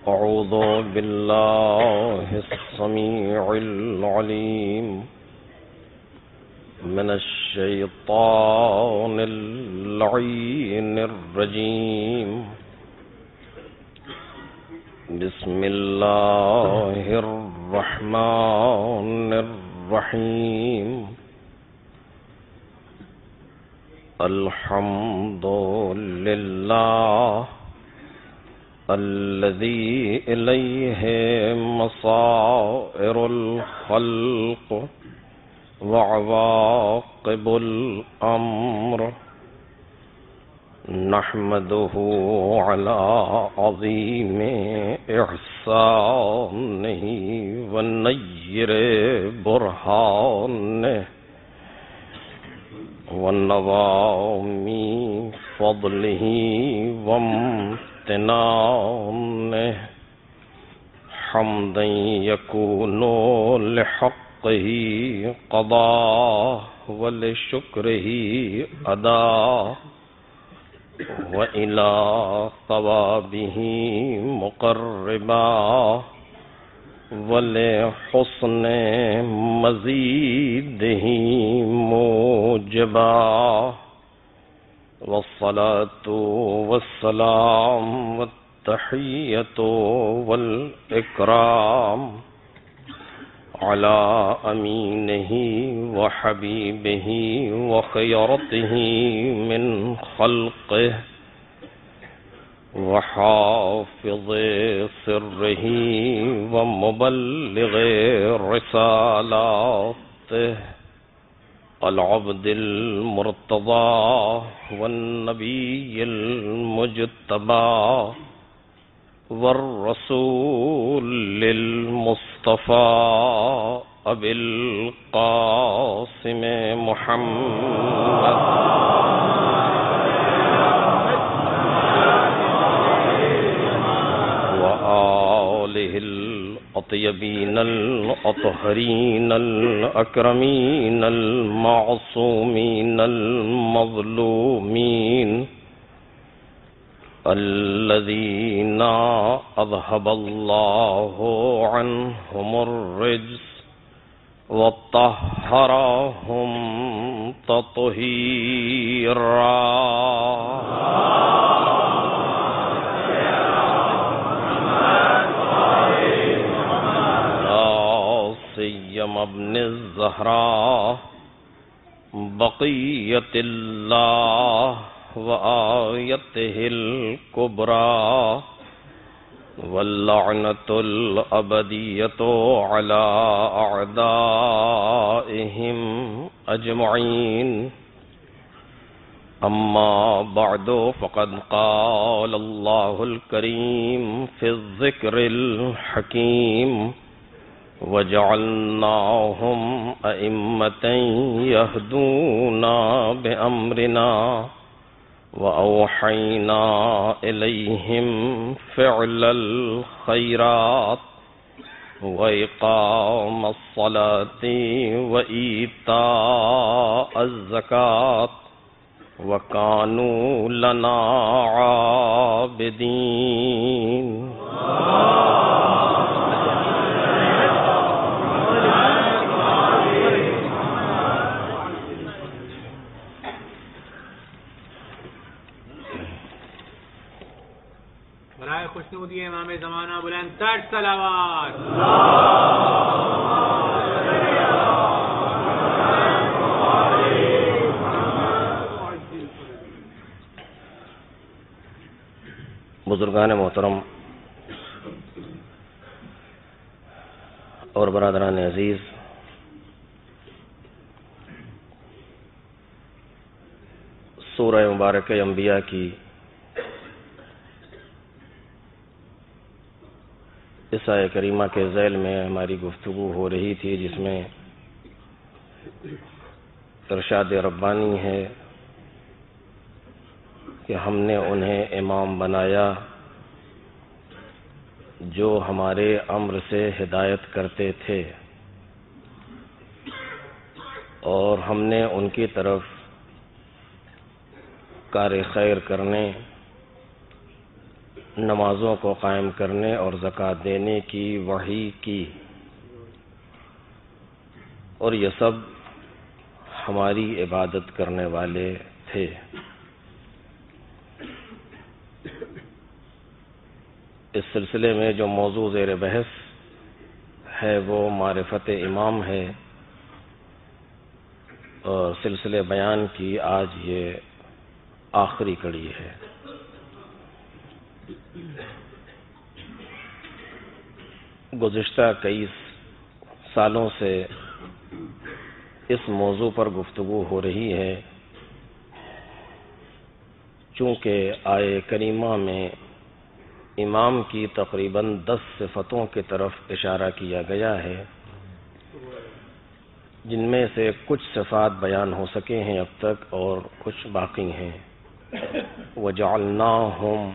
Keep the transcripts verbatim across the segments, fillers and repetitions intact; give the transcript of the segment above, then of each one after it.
أعوذ بالله السميع العليم من الشيطان اللعين الرجيم. بسم الله الرحمن الرحيم. الحمد لله الذي إليه مصائر الخلق وعواقب الأمر. نحمده على عظيم إحسانه ونير برهانه ونظام فضله وامتنانه حمدا يكون لحقه قضاء ولشكره أداء وإلى ثوابه مقربا ولحسن مزيده موجبا. والصلاة والسلام والتحية والإكرام على أمينه وحبيبه وخيرته من خلقه وحافظ سره ومبلغ رسالاته العبد المرتضى والنبي المجتبى والرسول المصطفى أبي القاسم محمد وآله الأطيبين الأطهرين الأكرمين المعصومين المظلومين الذين أذهب الله عنهم الرجس وطهرهم تطهيرا. ابن الزهراء بقية الله وآيته الكبرى واللعنة الأبدية على أعدائهم أجمعين. أما بعد فقد قال الله الكريم في الذكر الحكيم وَجَعَلْنَاهُمْ أَئِمَّةً يَهْدُونَ بِأَمْرِنَا وَأَوْحَيْنَا إِلَيْهِمْ فِعْلَ الْخَيْرَاتِ وَإِقَامَ الصَّلَاةِ وَإِيتَاءَ الزَّكَاةِ وَكَانُوا لَنَا عَابِدِينَ. خوشنودی امام زمانہ بلند تر صلوات. بزرگان محترم اور برادران عزیز، سورہ مبارکہ انبیاء کی اس آیہ کریمہ کے ذیل میں ہماری گفتگو ہو رہی تھی، جس میں ارشاد ربانی ہے کہ ہم نے انہیں امام بنایا جو ہمارے امر سے ہدایت کرتے تھے، اور ہم نے ان کی طرف کار خیر کرنے نمازوں کو قائم کرنے اور زکوٰۃ دینے کی وحی کی، اور یہ سب ہماری عبادت کرنے والے تھے۔ اس سلسلے میں جو موضوع زیر بحث ہے وہ معرفت امام ہے، اور سلسلے بیان کی آج یہ آخری کڑی ہے۔ گزشتہ کئی سالوں سے اس موضوع پر گفتگو ہو رہی ہے، چونکہ آیے کریمہ میں امام کی تقریباً دس صفتوں کی طرف اشارہ کیا گیا ہے، جن میں سے کچھ صفات بیان ہو سکے ہیں اب تک اور کچھ باقی ہیں۔ وَجَعَلْنَاهُمْ،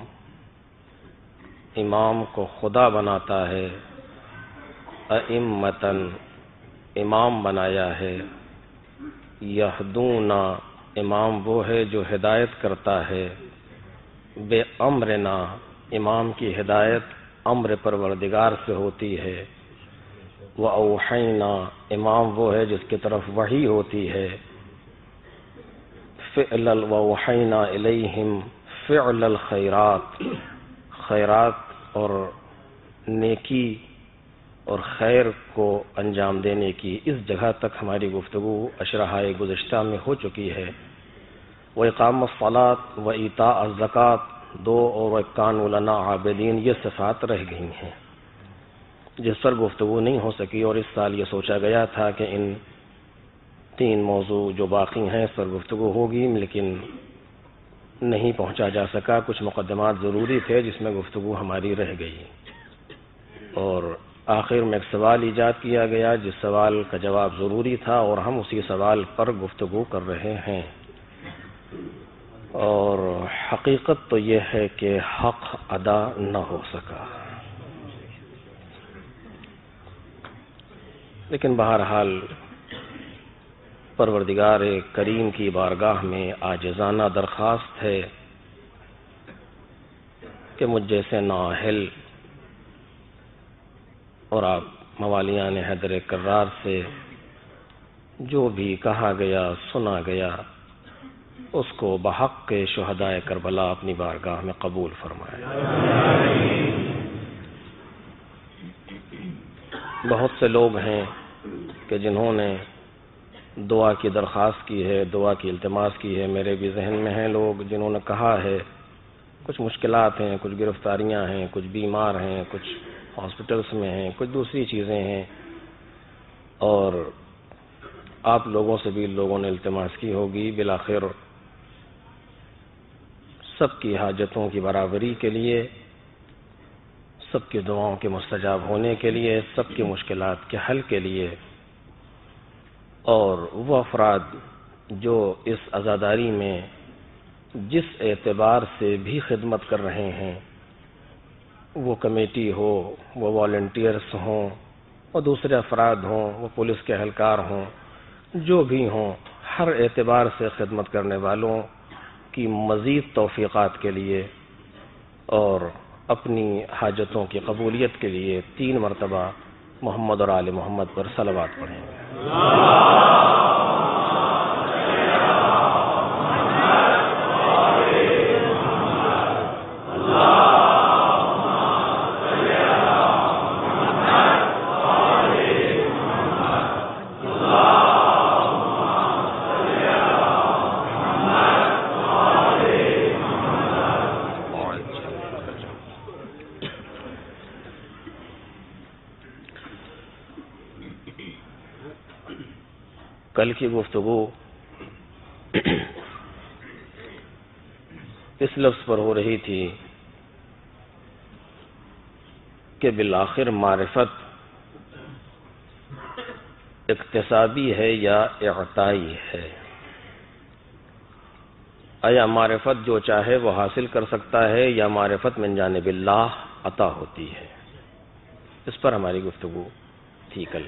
امام کو خدا بناتا ہے، أَئِمَّةً، امام بنایا ہے، یہدون، امام وہ ہے جو ہدایت کرتا ہے، بے امرنا، امام کی ہدایت امر پروردگار سے ہوتی ہے، وَأَوْحَيْنَا، امام وہ ہے جس کی طرف وحی ہوتی ہے، فعل وَأَوْحَيْنَا إِلَيْهِمْ فعل الخیرات، خیرات اور نیکی اور خیر کو انجام دینے کی۔ اس جگہ تک ہماری گفتگو اشرحۂ گزشتہ میں ہو چکی ہے۔ وَإِقَامَ الصَّلَاةِ وَإِيتَاءَ الزَّكَاةِ، دو اور وَكَانُوا لَنَا عَابِدِينَ، یہ صفات رہ گئی ہیں جس پر گفتگو نہیں ہو سکی، اور اس سال یہ سوچا گیا تھا کہ ان تین موضوع جو باقی ہیں اس پر گفتگو ہوگی، لیکن نہیں پہنچا جا سکا۔ کچھ مقدمات ضروری تھے جس میں گفتگو ہماری رہ گئی، اور آخر میں ایک سوال ایجاد کیا گیا جس سوال کا جواب ضروری تھا، اور ہم اسی سوال پر گفتگو کر رہے ہیں۔ اور حقیقت تو یہ ہے کہ حق ادا نہ ہو سکا، لیکن بہرحال پروردگار کریم کی بارگاہ میں عاجزانہ درخواست ہے کہ مجھ جیسے نااہل اور آپ موالیان حیدر کرار سے جو بھی کہا گیا سنا گیا اس کو بحق کے شہدائے کربلا اپنی بارگاہ میں قبول فرمائے۔ بہت سے لوگ ہیں کہ جنہوں نے دعا کی درخواست کی ہے، دعا کی التماس کی ہے۔ میرے بھی ذہن میں ہیں لوگ جنہوں نے کہا ہے کچھ مشکلات ہیں، کچھ گرفتاریاں ہیں، کچھ بیمار ہیں، کچھ ہاسپٹلس میں ہیں، کچھ دوسری چیزیں ہیں، اور آپ لوگوں سے بھی لوگوں نے التماس کی ہوگی۔ بالآخر سب کی حاجتوں کی برابری کے لیے، سب کی دعاؤں کے مستجاب ہونے کے لیے، سب کی مشکلات کے حل کے لیے، اور وہ افراد جو اس عزاداری میں جس اعتبار سے بھی خدمت کر رہے ہیں، وہ کمیٹی ہو، وہ والنٹیئرس ہوں، وہ دوسرے افراد ہوں، وہ پولیس کے اہلکار ہوں، جو بھی ہوں، ہر اعتبار سے خدمت کرنے والوں کی مزید توفیقات کے لیے اور اپنی حاجتوں کی قبولیت کے لیے تین مرتبہ محمد اور آل محمد پر صلوات پڑھیں گے۔ کل کی گفتگو اس لفظ پر ہو رہی تھی کہ بالآخر معرفت اکتسابی ہے یا اعطائی ہے؟ آیا معرفت جو چاہے وہ حاصل کر سکتا ہے یا معرفت من جانب اللہ عطا ہوتی ہے؟ اس پر ہماری گفتگو تھی کل۔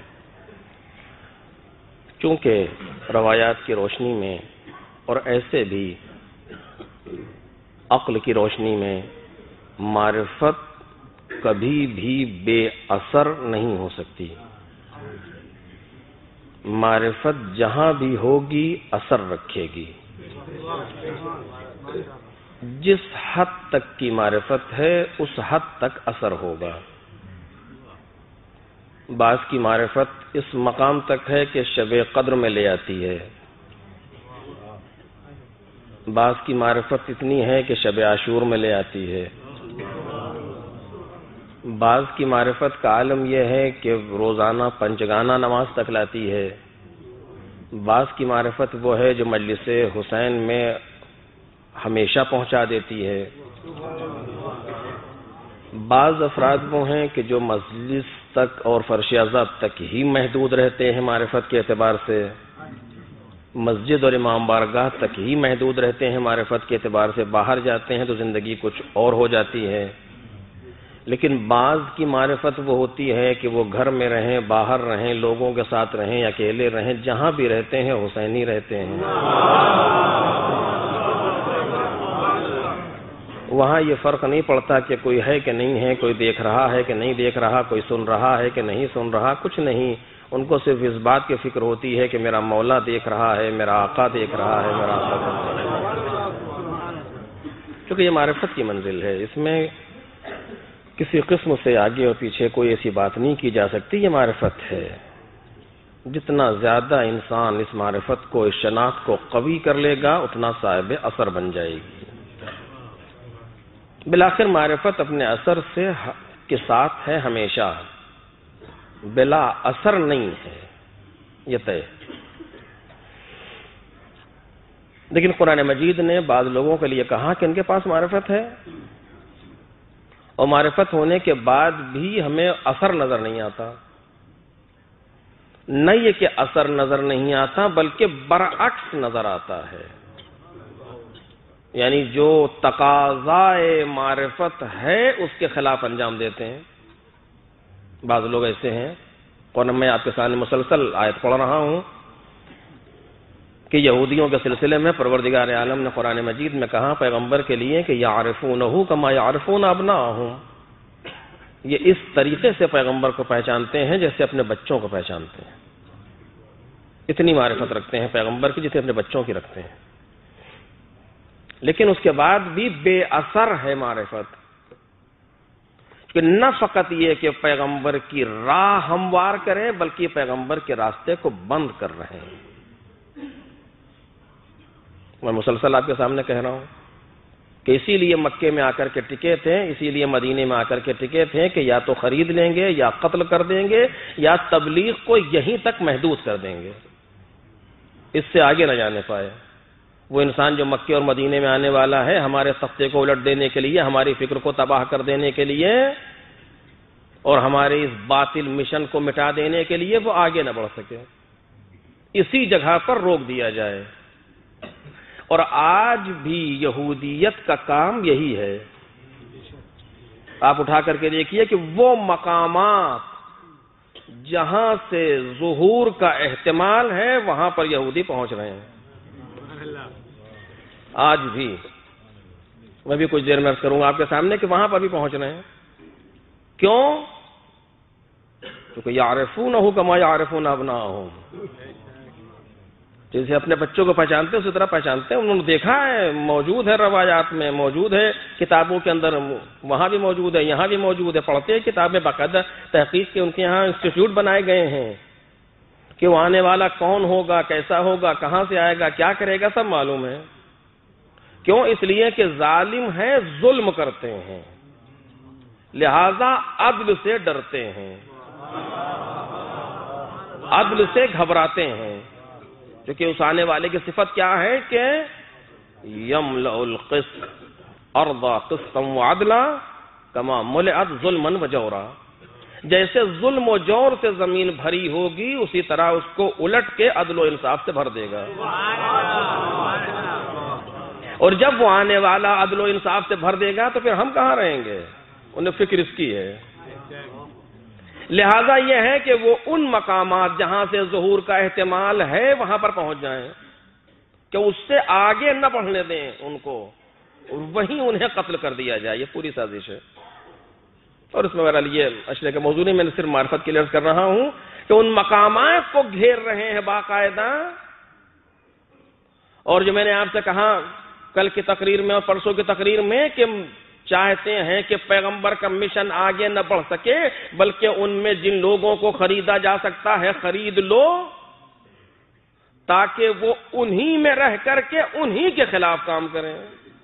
چونکہ روایات کی روشنی میں اور ایسے بھی عقل کی روشنی میں معرفت کبھی بھی بے اثر نہیں ہو سکتی. معرفت جہاں بھی ہوگی اثر رکھے گی. جس حد تک کی معرفت ہے اس حد تک اثر ہوگا. بعض کی معرفت اس مقام تک ہے کہ شب قدر میں لے آتی ہے. بعض کی معرفت اتنی ہے کہ شب عاشور میں لے آتی ہے. بعض کی معرفت کا عالم یہ ہے کہ روزانہ پنجگانہ نماز تک لاتی ہے. بعض کی معرفت وہ ہے جو مجلس حسین میں ہمیشہ پہنچا دیتی ہے. بعض افراد وہ ہیں کہ جو مجلس تک اور فرش عزب تک ہی محدود رہتے ہیں معرفت کے اعتبار سے. مسجد اور امام بارگاہ تک ہی محدود رہتے ہیں معرفت کے اعتبار سے. باہر جاتے ہیں تو زندگی کچھ اور ہو جاتی ہے. لیکن بعض کی معرفت وہ ہوتی ہے کہ وہ گھر میں رہیں، باہر رہیں، لوگوں کے ساتھ رہیں، اکیلے رہیں، جہاں بھی رہتے ہیں حسینی رہتے ہیں. وہاں یہ فرق نہیں پڑتا کہ کوئی ہے کہ نہیں ہے، کوئی دیکھ رہا ہے کہ نہیں دیکھ رہا، کوئی سن رہا ہے کہ نہیں سن رہا، کچھ نہیں. ان کو صرف اس بات کی فکر ہوتی ہے کہ میرا مولا دیکھ رہا ہے، میرا آقا دیکھ رہا ہے، میرا آقا دیکھ رہا ہے. کیونکہ یہ معرفت کی منزل ہے، اس میں کسی قسم سے آگے اور پیچھے کوئی ایسی بات نہیں کی جا سکتی. یہ معرفت ہے. جتنا زیادہ انسان اس معرفت کو، اس شناخت کو قوی کر لے گا اتنا صاحب اثر بن جائے گی. بالآخر معرفت اپنے اثر سے کے ساتھ ہے ہمیشہ، بلا اثر نہیں ہے، یہ طے. لیکن قرآن مجید نے بعض لوگوں کے لیے کہا کہ ان کے پاس معرفت ہے اور معرفت ہونے کے بعد بھی ہمیں اثر نظر نہیں آتا. نہ یہ کہ اثر نظر نہیں آتا بلکہ برعکس نظر آتا ہے. یعنی جو تقاضائے معرفت ہے اس کے خلاف انجام دیتے ہیں. بعض لوگ ایسے ہیں، اور میں آپ کے سامنے مسلسل آیت پڑھ رہا ہوں کہ یہودیوں کے سلسلے میں پروردگار عالم نے قرآن مجید میں کہا پیغمبر کے لیے کہ یعرفونہ کما یعرفون ابناءہم. یہ اس طریقے سے پیغمبر کو پہچانتے ہیں جیسے اپنے بچوں کو پہچانتے ہیں. اتنی معرفت رکھتے ہیں پیغمبر کی جتنے اپنے بچوں کی رکھتے ہیں. لیکن اس کے بعد بھی بے اثر ہے معرفت. کہ نہ فقط یہ کہ پیغمبر کی راہ ہموار کریں بلکہ پیغمبر کے راستے کو بند کر رہے ہیں. میں مسلسل آپ کے سامنے کہہ رہا ہوں کہ اسی لیے مکے میں آ کر کے ٹکے تھے، اسی لیے مدینے میں آ کر کے ٹکے تھے کہ یا تو خرید لیں گے یا قتل کر دیں گے یا تبلیغ کو یہیں تک محدود کر دیں گے، اس سے آگے نہ جانے پائے. وہ انسان جو مکے اور مدینے میں آنے والا ہے ہمارے تختے کو الٹ دینے کے لیے، ہماری فکر کو تباہ کر دینے کے لیے اور ہمارے اس باطل مشن کو مٹا دینے کے لیے، وہ آگے نہ بڑھ سکے. اسی جگہ پر روک دیا جائے. اور آج بھی یہودیت کا کام یہی ہے. آپ اٹھا کر کے دیکھیے کہ وہ مقامات جہاں سے ظہور کا احتمال ہے وہاں پر یہودی پہنچ رہے ہیں. آج بھی میں بھی کچھ دیر میں عرض کروں گا آپ کے سامنے کہ وہاں پر بھی پہنچ رہے ہیں. کیوں؟ کیونکہ یعرفونہ کما یعرفون ابناءہم. جیسے اپنے بچوں کو پہچانتے ہیں اسی طرح پہچانتے ہیں. انہوں نے دیکھا ہے، موجود ہے روایات میں، موجود ہے کتابوں کے اندر، وہاں بھی موجود ہے، یہاں بھی موجود ہے. پڑھتے ہیں کتابیں، باقاعدہ تحقیق کے ان کے یہاں انسٹیٹیوٹ بنائے گئے ہیں کہ وہ آنے والا کون ہوگا، کیسا ہوگا، کہاں سے آئے گا، کیا کرے گا، سب معلوم ہے. کیوں؟ اس لیے کہ ظالم ہیں، ظلم کرتے ہیں، لہذا عدل سے ڈرتے ہیں، عدل سے گھبراتے ہیں. کیونکہ اس آنے والے کی صفت کیا ہے کہ یملأ القسط ارضا قسطا وعدلا کما ملئت ظلما وجورا. جیسے ظلم و جور سے زمین بھری ہوگی اسی طرح اس کو الٹ کے عدل و انصاف سے بھر دے گا. اور جب وہ آنے والا عدل و انصاف سے بھر دے گا تو پھر ہم کہاں رہیں گے؟ انہیں فکر اس کی ہے. لہذا یہ ہے کہ وہ ان مقامات جہاں سے ظہور کا احتمال ہے وہاں پر پہنچ جائیں، کہ اس سے آگے نہ بڑھنے دیں ان کو. اور وہیں انہیں قتل کر دیا جائے. یہ پوری سازش ہے. اور اس میں بہرحال یہ اشرے کے موضوع نہیں, میں نے صرف معرفت کے لیے عرض کر رہا ہوں کہ ان مقامات کو گھیر رہے ہیں باقاعدہ. اور جو میں نے آپ سے کہا کل کی تقریر میں اور پرسوں کی تقریر میں کہ چاہتے ہیں کہ پیغمبر کا مشن آگے نہ بڑھ سکے, بلکہ ان میں جن لوگوں کو خریدا جا سکتا ہے خرید لو, تاکہ وہ انہی میں رہ کر کے انہی کے خلاف کام کریں.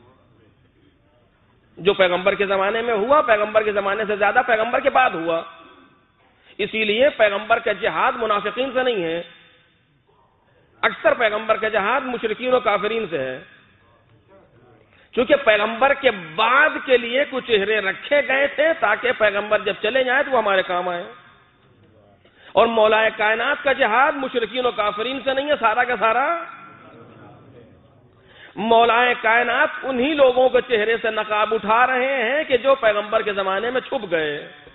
جو پیغمبر کے زمانے میں ہوا, پیغمبر کے زمانے سے زیادہ پیغمبر کے بعد ہوا. اسی لیے پیغمبر کا جہاد منافقین سے نہیں ہے, اکثر پیغمبر کا جہاد مشرکین و کافرین سے ہے. چونکہ پیغمبر کے بعد کے لیے کچھ چہرے رکھے گئے تھے تاکہ پیغمبر جب چلے جائیں تو وہ ہمارے کام آئے. اور مولا کائنات کا جہاد مشرکین و کافرین سے نہیں ہے, سارا کا سارا مولا کائنات انہی لوگوں کے چہرے سے نقاب اٹھا رہے ہیں کہ جو پیغمبر کے زمانے میں چھپ گئے.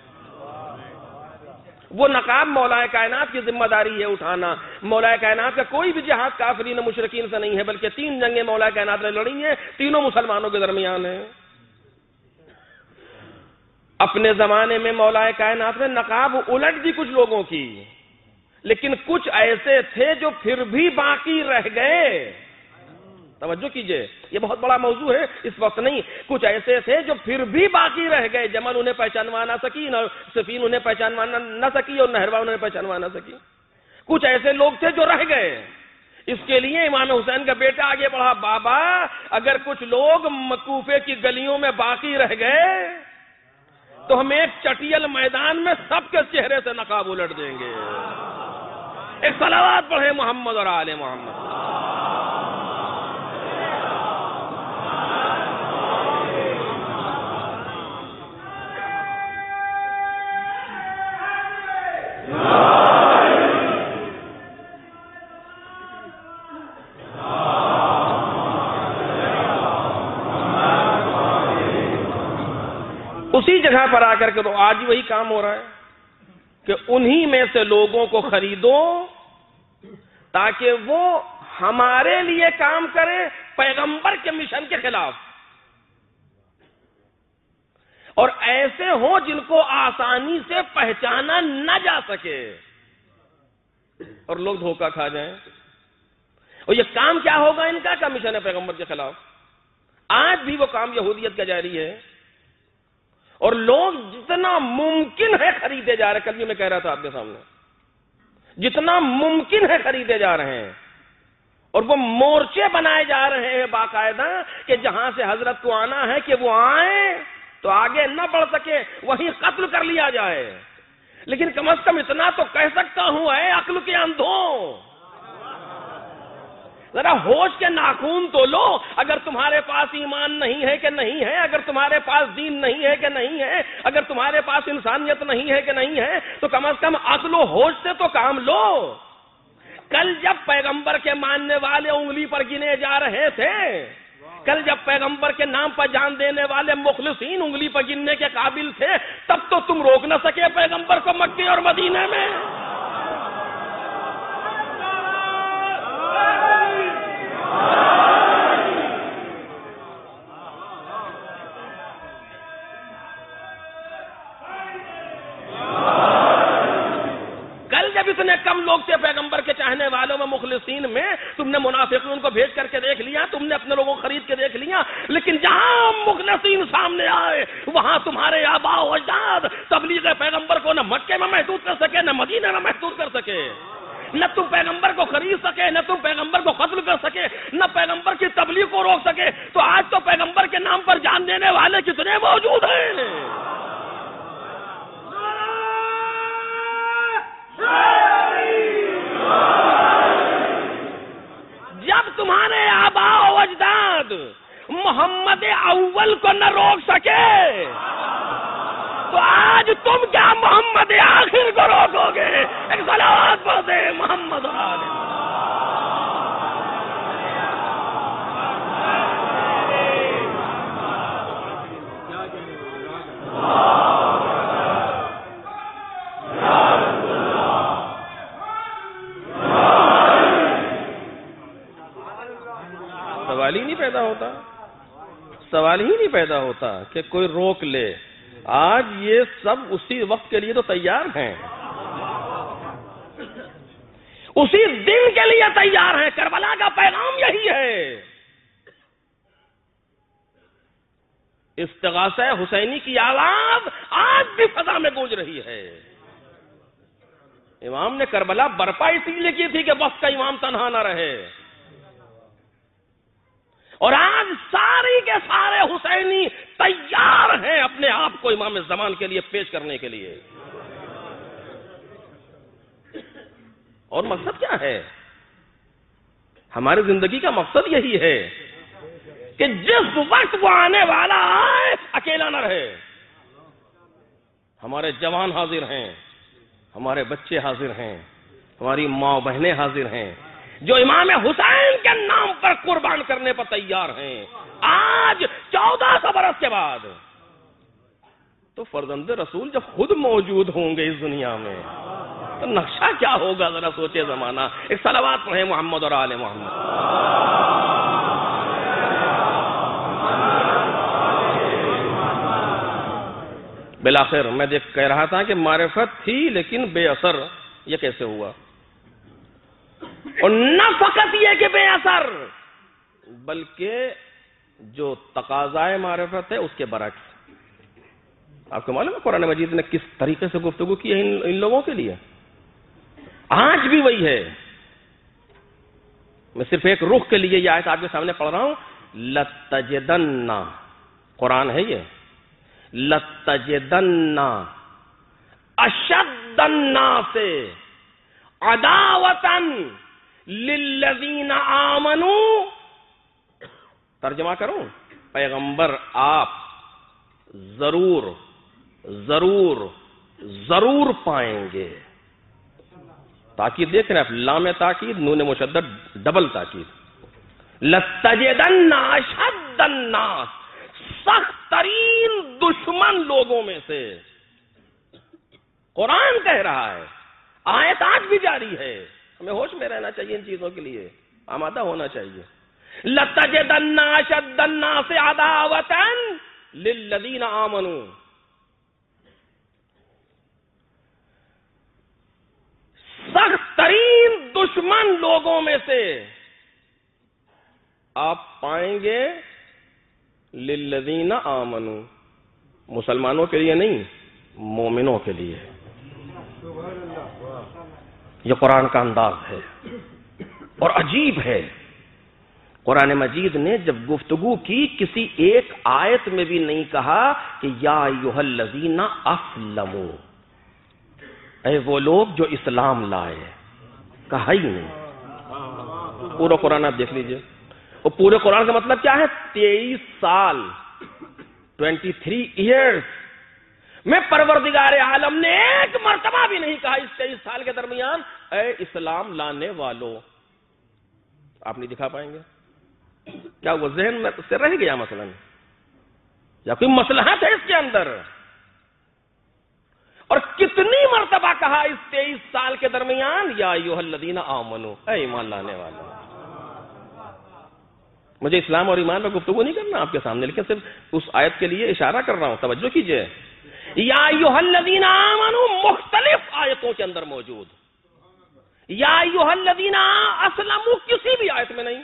وہ نقاب مولا کائنات کی ذمہ داری ہے اٹھانا. مولا کائنات کا کوئی بھی جہاد کافرین و مشرکین سے نہیں ہے, بلکہ تین جنگیں مولا کائنات نے لڑی ہیں, تینوں مسلمانوں کے درمیان ہیں. اپنے زمانے میں مولا کائنات نے نقاب الٹ دی کچھ لوگوں کی, لیکن کچھ ایسے تھے جو پھر بھی باقی رہ گئے. توجہ کیجئے, یہ بہت بڑا موضوع ہے, اس وقت نہیں. کچھ ایسے تھے جو پھر بھی باقی رہ گئے. جمل انہیں پہچانوا نہ سکی, سفین انہیں پہچانوا نہ سکی, اور نہروا انہیں پہچانوا نہ سکی. کچھ ایسے لوگ تھے جو رہ گئے. اس کے لیے امام حسین کا بیٹا آگے بڑھا, بابا اگر کچھ لوگ کوفے کی گلیوں میں باقی رہ گئے تو ہم ایک چٹیل میدان میں سب کے چہرے سے نقاب الٹ دیں گے. ایک صلوات پڑھے محمد اور آل محمد. اسی جگہ پر آ کر کے تو آج وہی کام ہو رہا ہے کہ انہی میں سے لوگوں کو خریدو تاکہ وہ ہمارے لیے کام کرے پیغمبر کے مشن کے خلاف, اور ایسے ہوں جن کو آسانی سے پہچانا نہ جا سکے اور لوگ دھوکہ کھا جائیں. اور یہ کام کیا ہوگا ان کا؟ کا مشن ہے پیغمبر کے خلاف. آج بھی وہ کام یہودیت کا جاری ہے, اور لوگ جتنا ممکن ہے خریدے جا رہے ہیں. کل بھی میں کہہ رہا تھا آپ کے سامنے, جتنا ممکن ہے خریدے جا رہے ہیں, اور وہ مورچے بنائے جا رہے ہیں باقاعدہ کہ جہاں سے حضرت کو آنا ہے کہ وہ آئیں تو آگے نہ بڑھ سکے, وہیں قتل کر لیا جائے. لیکن کم از کم اتنا تو کہہ سکتا ہوں, اے عقل کے اندھوں, ذرا ہوش کے ناخون تو لو. اگر تمہارے پاس ایمان نہیں ہے کہ نہیں ہے, اگر تمہارے پاس دین نہیں ہے کہ نہیں ہے, اگر تمہارے پاس انسانیت نہیں ہے کہ نہیں ہے, تو کم از کم عقل و ہوش سے تو کام لو. کل جب پیغمبر کے ماننے والے انگلی پر گنے جا رہے تھے, کل جب پیغمبر کے نام پر جان دینے والے مخلصین انگلی پر گننے کے قابل تھے, تب تو تم روک نہ سکے پیغمبر کو مکے اور مدینے میں. اتنے کم لوگ تھے پیغمبر کے چاہنے والوں میں, مخلصین میں, تم نے منافقین کو بھیج کر کے دیکھ لیا, تم نے اپنے لوگوں کو خرید کے دیکھ لیا, لیکن جہاں مخلصین سامنے آئے وہاں تمہارے آباء و اجداد تبلیغ پیغمبر کو نہ مکے میں محدود کر سکے, نہ مدینے میں محدود کر سکے. نہ تم پیغمبر کو خرید سکے, نہ تم پیغمبر کو قتل کر سکے, نہ پیغمبر کی تبلیغ کو روک سکے. تو آج تو پیغمبر کے نام پر جان دینے والے کتنے موجود ہیں. جب تمہارے آباء و اجداد محمد اول کو نہ روک سکے, تو آج تم کیا محمد آخر کو روکو گے؟ ایک صلوات پڑھتے محمد آخر. سوال ہی نہیں پیدا ہوتا, سوال ہی نہیں پیدا ہوتا کہ کوئی روک لے. آج یہ سب اسی وقت کے لیے تو تیار ہیں, اسی دن کے لیے تیار ہیں. کربلا کا پیغام یہی ہے. استغاثہ حسینی کی آواز آج بھی فضا میں گونج رہی ہے. امام نے کربلا برپا اسی لیے کی تھی کہ وقت کا امام تنہا نہ رہے, اور آج ساری کے سارے حسینی تیار ہیں اپنے آپ کو امام زمان کے لیے پیش کرنے کے لیے. اور مقصد کیا ہے؟ ہماری زندگی کا مقصد یہی ہے کہ جس وقت وہ آنے والا آئے اکیلا نہ رہے. ہمارے جوان حاضر ہیں, ہمارے بچے حاضر ہیں, ہماری ماں بہنیں حاضر ہیں جو امام حسین کے نام پر قربان کرنے پر تیار ہیں. آج چودہ سو برس کے بعد تو فرزند رسول جب خود موجود ہوں گے اس دنیا میں تو نقشہ کیا ہوگا؟ ذرا سوچے زمانہ. ایک صلوات پڑھیں محمد اور آل محمد. بالآخر میں دیکھ کہہ رہا تھا کہ معرفت تھی لیکن بے اثر. یہ کیسے ہوا؟ اور نہ فقط یہ کہ بے اثر, بلکہ جو تقاضائے معرفت ہے اس کے برعکس. آپ کو معلوم ہے قرآن مجید نے کس طریقے سے گفتگو کی ہے ان, ان لوگوں کے لیے؟ آج بھی وہی ہے. میں صرف ایک رخ کے لیے یہ آیت آپ کے سامنے پڑھ رہا ہوں. لَتَجِدَنَّ, قرآن ہے یہ, لَتَجِدَنَّ أَشَدَّ النَّاسِ عَدَاوَةً لِلَّذِينَ آمَنُوا. ترجمہ کروں, پیغمبر آپ ضرور ضرور ضرور پائیں گے. تاکید دیکھ رہے ہیں, لام تاکید, نون مشدد, ڈبل تاکید. لَتَجِدَنَّ أَشَدَّ النَّاسِ, سخت ترین دشمن لوگوں میں سے. قرآن کہہ رہا ہے, آیت آج بھی جاری ہے. ہمیں ہوش میں رہنا چاہیے, ان چیزوں کے لیے آمادہ ہونا چاہیے. لَتَجِدَنَّ أَشَدَّ النَّاسِ عَدَاوَةً لِلَّذِينَ آمَنُوا. سخت ترین دشمن لوگوں میں سے آپ پائیں گے للذین آمنوا, مسلمانوں کے لیے نہیں, مومنوں کے لیے. یہ قرآن کا انداز ہے اور عجیب ہے. قرآن مجید نے جب گفتگو کی کسی ایک آیت میں بھی نہیں کہا کہ یا ایھا الذین اسلموا, اے وہ لوگ جو اسلام لائے, کہا ہی نہیں. پورا قرآن آپ دیکھ لیجئے. اور پورے قرآن کا مطلب کیا ہے؟ تیئیس سال, ٹوینٹی تھری ایئرس میں پروردگار عالم نے ایک مرتبہ بھی نہیں کہا اس تیئیس سال کے درمیان اے اسلام لانے والوں. آپ نہیں دکھا پائیں گے. کیا وہ ذہن میں سے رہ گیا مثلا, یا کوئی مصلحت ہے اس کے اندر؟ اور کتنی مرتبہ کہا اس تیئیس سال کے درمیان یا ایھا الذین آمنوا, اے ایمان لانے والوں. مجھے اسلام اور ایمان پر گفتگو نہیں کرنا آپ کے سامنے, لیکن صرف اس آیت کے لیے اشارہ کر رہا ہوں, توجہ کیجئے. یا ایھا الذین آمنوا مختلف آیتوں کے اندر موجود, یا ایھا الذین اسلموا کسی بھی آیت میں نہیں.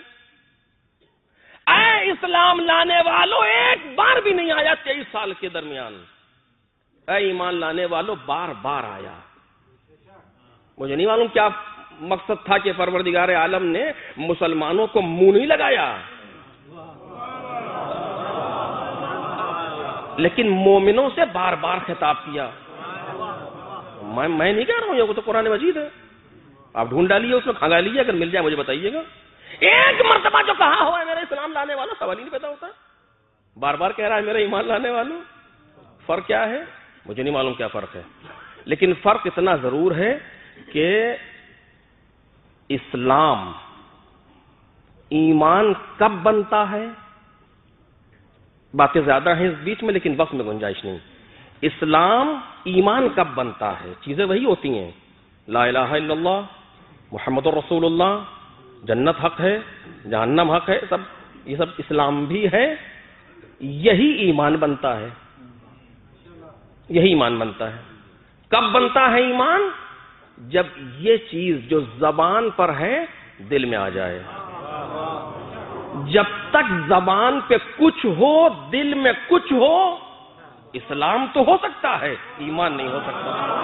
اے اسلام لانے والوں ایک بار بھی نہیں آیا تیئیس سال کے درمیان. اے ایمان لانے والوں بار بار آیا. مجھے نہیں معلوم کیا مقصد تھا کہ پروردگار عالم نے مسلمانوں کو منہ نہیں لگایا, لیکن مومنوں سے بار بار خطاب کیا. میں میں نہیں کہہ رہا ہوں, یہ تو قرآن مجید ہے, آپ ڈھونڈ ڈالیے اس میں, کھنگا لیجیے, اگر مل جائے مجھے بتائیے گا. ایک مرتبہ جو کہا ہوا ہے میرا اسلام لانے والوں, سوال ہی نہیں پیدا ہوتا. بار بار کہہ رہا ہے میرا ایمان لانے والوں. فرق کیا ہے؟ مجھے نہیں معلوم کیا فرق ہے, لیکن فرق اتنا ضرور ہے کہ اسلام ایمان کب بنتا ہے. باتیں زیادہ ہیں اس بیچ میں لیکن وقت میں گنجائش نہیں. اسلام ایمان کب بنتا ہے؟ چیزیں وہی ہوتی ہیں, لا الہ الا اللہ, محمد الرسول اللہ, جنت حق ہے, جہنم حق ہے, سب یہ سب اسلام بھی ہے یہی ایمان بنتا ہے، یہی ایمان بنتا ہے۔ کب بنتا ہے ایمان؟ جب یہ چیز جو زبان پر ہے دل میں آ جائے۔ جب تک زبان پہ کچھ ہو دل میں کچھ ہو، اسلام تو ہو سکتا ہے، ایمان نہیں ہو سکتا۔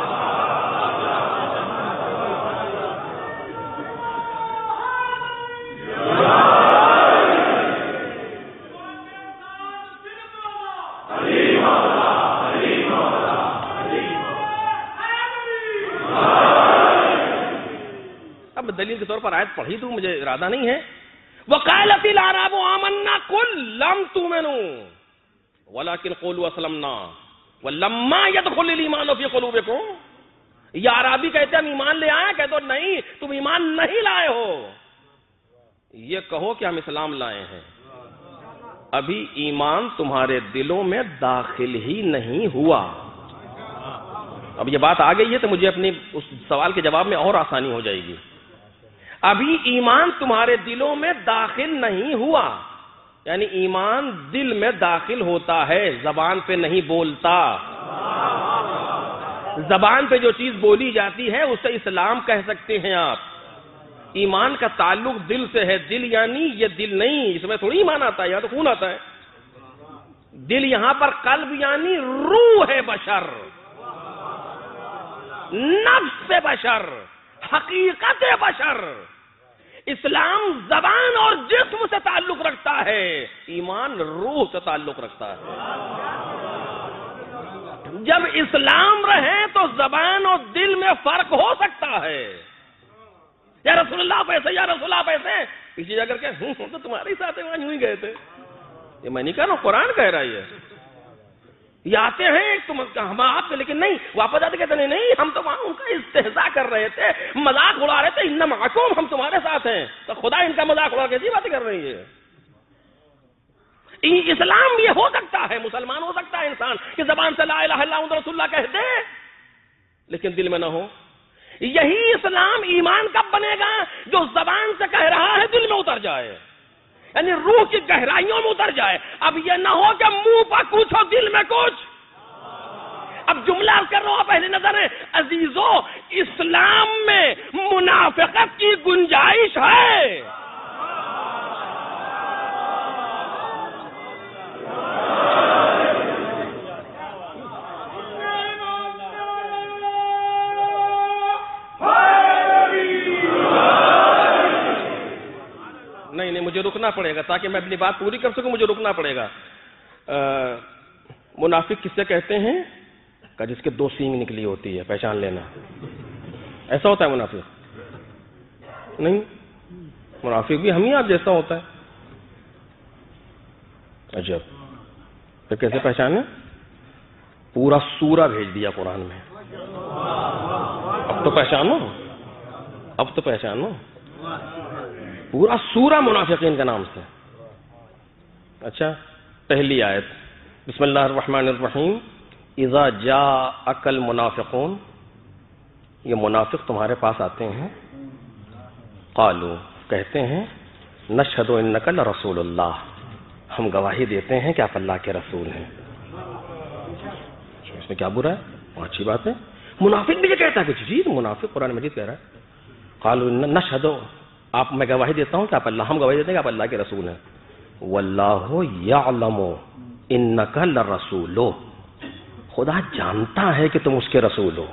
اب دلیل کے طور پر آیت پڑھی تو مجھے ارادہ نہیں ہے۔ وقالت الاعراب آمنا قل لم تؤمنوا ولكن قولوا اسلمنا ولما يدخل الايمان في قلوبكم۔ یہ عربی کہتے ہیں ہم ایمان لے آئے، کہتے ہو نہیں تم ایمان نہیں لائے ہو، یہ کہو کہ ہم اسلام لائے ہیں، ابھی ایمان تمہارے دلوں میں داخل ہی نہیں ہوا۔ اب یہ بات آ گئی ہے تو مجھے اپنے اس سوال کے جواب میں اور آسانی ہو جائے گی۔ ابھی ایمان تمہارے دلوں میں داخل نہیں ہوا، یعنی ایمان دل میں داخل ہوتا ہے، زبان پہ نہیں بولتا۔ زبان پہ جو چیز بولی جاتی ہے اسے اسلام کہہ سکتے ہیں آپ۔ ایمان کا تعلق دل سے ہے، دل یعنی یہ دل نہیں، اس میں تھوڑی ایمان آتا ہے، یہاں تو خون آتا ہے۔ دل یہاں پر قلب یعنی روح ہے بشر، نفس بشر، حقیقت بشر۔ اسلام زبان اور جسم سے تعلق رکھتا ہے، ایمان روح سے تعلق رکھتا ہے۔ جب اسلام رہے تو زبان اور دل میں فرق ہو سکتا ہے۔ یا رسول اللہ پیسے، یا رسول اللہ پیسے، پیچھے جا کر کے ہوں ہوں تو تمہارے ساتھ وہاں یوں ہی گئے تھے، یہ میں نہیں کہہ رہا ہوں، قرآن کہہ رہا ہے۔ یہ آتے ہیں تم ہم آپ سے، لیکن نہیں واپس آتے کہتے نہیں نہیں ہم تو وہاں ان کا استہزاء کر رہے تھے، مذاق اڑا رہے تھے، ان معکوم ہم تمہارے ساتھ ہیں، تو خدا ان کا مذاق اڑا کیسی باتیں کر رہی ہے۔ اسلام یہ ہو سکتا ہے، مسلمان ہو سکتا ہے انسان کہ زبان سے لا الہ الا اللہ رسول اللہ کہہ دے لیکن دل میں نہ ہو۔ یہی اسلام ایمان کب بنے گا؟ جو زبان سے کہہ رہا ہے دل میں اتر جائے، یعنی روح کی گہرائیوں میں اتر جائے۔ اب یہ نہ ہو کہ منہ پر کچھ اور دل میں کچھ۔ اب جملہ کر رہا ہوں پہلے نظر ہے عزیزو، اسلام میں منافقت کی گنجائش ہے۔ نہیں نہیں مجھے رکنا پڑے گا تاکہ میں اپنی بات پوری کر سکوں، مجھے رکنا پڑے گا۔ منافق کس سے کہتے ہیں؟ کہ جس کے دو سینگ نکلی ہوتی ہے، پہچان لینا۔ ایسا ہوتا ہے منافق؟ نہیں، منافق بھی ہم ہی آپ جیسا ہوتا ہے۔ عجب، پھر کیسے پہچانے؟ پورا سورہ بھیج دیا قرآن میں، اب تو پہچانو، اب تو پہچانو، پورا سورہ منافقین کے نام سے۔ اچھا، پہلی آیت بسم اللہ الرحمن الرحیم، اذا جاءک المنافقون، یہ منافق تمہارے پاس آتے ہیں، قالوا، کہتے ہیں، نشہد انک لرسول اللہ، ہم گواہی دیتے ہیں کہ آپ اللہ کے رسول ہیں۔ اس میں کیا برا ہے؟ وہ اچھی بات ہے۔ منافق بھی یہ کہتا ہے کہ جی منافق قرآن مجید کہہ رہا ہے، قالوا نشہد، آپ میں گواہی دیتا ہوں کہ آپ اللہ، ہم گواہی دیتے ہیں کہ آپ اللہ کے رسول ہیں۔ واللہ یعلم انک لرسول، خدا جانتا ہے کہ تم اس کے رسول ہو۔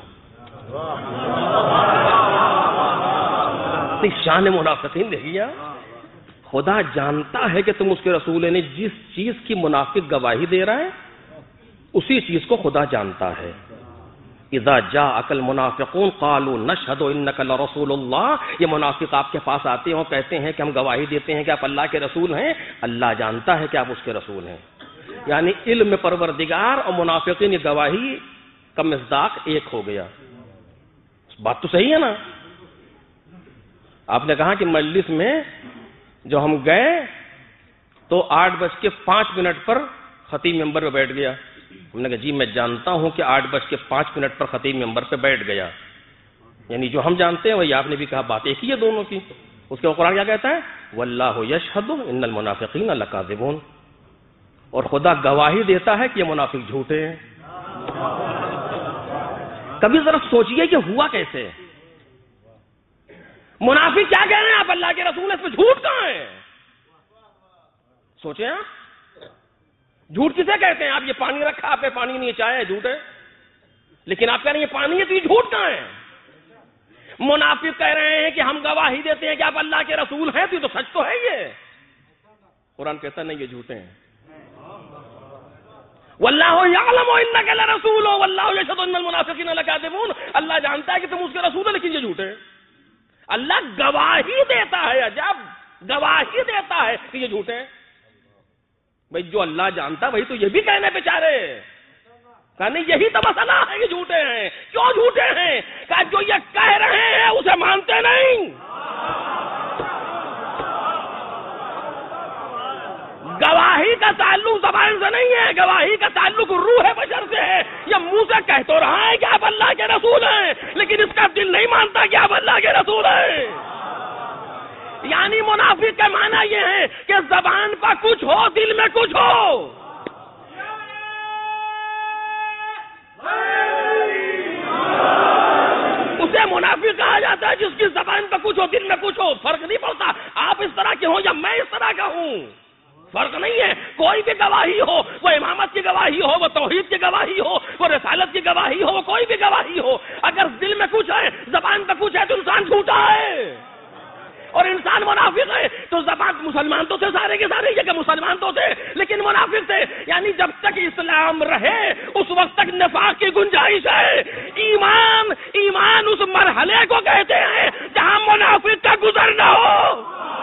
شان منافقین دیکھیے، خدا جانتا ہے کہ تم اس کے رسول ہیں، جس چیز کی منافق گواہی دے رہا ہے اسی چیز کو خدا جانتا ہے۔ اذا جاءک المنافقون قالوا نشہد انک لرسول اللہ، یہ منافق آپ کے پاس آتے ہیں اور کہتے ہیں کہ ہم گواہی دیتے ہیں کہ آپ اللہ کے رسول ہیں، اللہ جانتا ہے کہ آپ اس کے رسول ہیں۔ یعنی علم پروردگار اور منافقین کی گواہی کا مصداق ایک ہو گیا۔ بات تو صحیح ہے نا؟ آپ نے کہا کہ مجلس میں جو ہم گئے تو آٹھ بج کے پانچ منٹ پر خطیب ممبر پہ بیٹھ گیا۔ ہم نے کہا جی میں جانتا ہوں کہ آٹھ بج کے پانچ منٹ پر خطیب ممبر پہ بیٹھ گیا، یعنی جو ہم جانتے ہیں وہی آپ نے بھی کہا، بات ایک ہی ہے دونوں کی۔ اس کے قرآن کیا کہتا ہے؟ واللہ یشہد ان المنافقین لکاذبون، اور خدا گواہی دیتا ہے کہ یہ منافق جھوٹے ہیں. کبھی ذرا سوچئے کہ ہوا کیسے؟ منافق کیا کہہ رہے ہیں؟ آپ اللہ کے رسول اس پہ جھوٹ کہاں ہے؟ سوچیں آپ، جھوٹ کسے کہتے ہیں؟ آپ یہ پانی رکھا، آپ نے پانی نہیں چاہے، جھوٹ ہے. لیکن آپ کہہ رہے ہیں یہ پانی ہے تو یہ جھوٹ کہاں ہے؟ منافق کہہ رہے ہیں کہ ہم گواہی دیتے ہیں کہ آپ اللہ کے رسول ہیں، تو یہ تو سچ تو ہے. یہ قرآن کہتا نہیں یہ جھوٹے ہیں. واللہ یعلم انک لرسول واللہ یشہد ان المنافقین لکاذبون. اللہ جانتا ہے کہ تم اس کے رسول ہو، لیکن یہ جھوٹے ہیں. اللہ گواہی دیتا ہے، عجب گواہی دیتا ہے کہ یہ جھوٹے ہیں. بھئی جو اللہ جانتا وہی تو یہ بھی کہنے بیچارے. کہا نہیں یہی تو مسئلہ ہے کہ جھوٹے ہیں. کیوں جھوٹے ہیں؟ کہا جو یہ کہہ رہے ہیں اسے مانتے نہیں. گواہی کا تعلق زبان سے نہیں ہے، گواہی کا تعلق روح بشر سے ہے. یہ منہ سے کہہ تو رہا ہے کہ آپ اللہ کے رسول ہیں، لیکن اس کا دل نہیں مانتا کہ آپ اللہ کے رسول ہیں. یعنی منافق کا معنی یہ ہے کہ زبان پر کچھ ہو، دل میں کچھ ہو. اسے منافق کہا جاتا ہے جس کی زبان پر کچھ ہو، دل میں کچھ ہو. فرق نہیں پڑتا آپ اس طرح کے ہوں یا میں اس طرح کا ہوں، فرق نہیں ہے. کوئی بھی گواہی ہو، وہ امامت کی گواہی ہو، وہ توحید کی گواہی ہو، وہ رسالت کی گواہی ہو، وہ کوئی بھی گواہی ہو، اگر دل میں کچھ ہے، زبان پہ کچھ ہے تو انسان جھوٹا ہے اور انسان منافق ہے. تو زبان مسلمان تو تھے سارے کے سارے، یہ کہ مسلمان تو تھے لیکن منافق تھے. یعنی جب تک اسلام رہے اس وقت تک نفاق کی گنجائش ہے. ایمان ایمان اس مرحلے کو کہتے ہیں جہاں منافق کا گزر نہ ہو.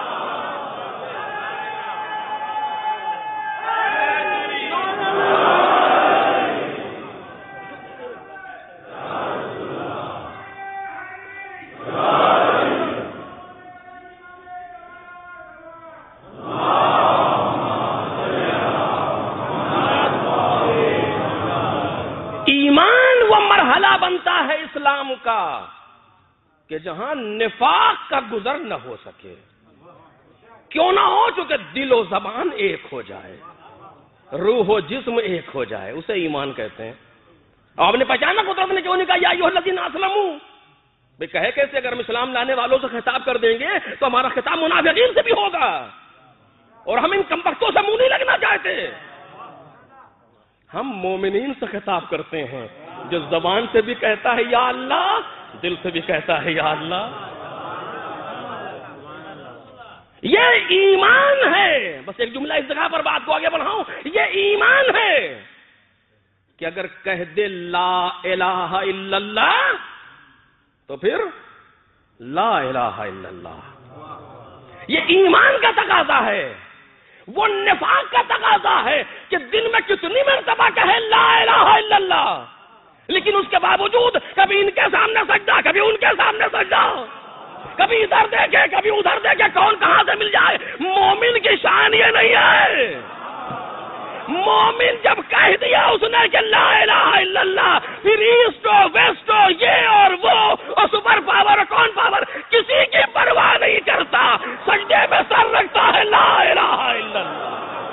بنتا ہے اسلام کا کہ جہاں نفاق کا گزر نہ ہو سکے. کیوں نہ ہو؟ چونکہ دل و زبان ایک ہو جائے، روح و جسم ایک ہو جائے، اسے ایمان کہتے ہیں. آپ نے پہچانا قدرت نے کیوں نہیں کہا یا ایھا الذین اسلموا؟ بھئی کہے کیسے؟ اگر ہم اسلام لانے والوں سے خطاب کر دیں گے تو ہمارا خطاب منافقین سے بھی ہوگا، اور ہم ان کمبختوں سے منہ نہیں لگنا چاہتے. ہم مومنین سے خطاب کرتے ہیں جو زبان سے بھی کہتا ہے یا اللہ، دل سے بھی کہتا ہے یا اللہ. یہ ایمان ہے. بس ایک جملہ اس جگہ پر بات کو آگے بڑھاؤں. یہ ایمان ہے کہ اگر کہہ دے لا الہ الا اللہ تو پھر لا الہ الا اللہ. یہ ایمان کا تقاضا ہے، وہ نفاق کا تقاضا ہے کہ دل میں کتنی مرتبہ کہے لا الہ الا اللہ، لیکن اس کے باوجود کبھی ان کے سامنے سجدہ، کبھی ان کے سامنے سجدہ، کبھی ادھر دیکھے کبھی ادھر دیکھے، کون کہاں سے مل جائے. مومن کی شان یہ نہیں ہے. مومن جب کہہ دیا اس نے کہ لا الہ الا اللہ، پھر ایسٹ ہو ویسٹ ہو یہ اور وہ اور سپر پاور اور کون پاور کسی کی پرواہ نہیں کرتا، سجدے میں سر رکھتا ہے لا الہ الا اللہ.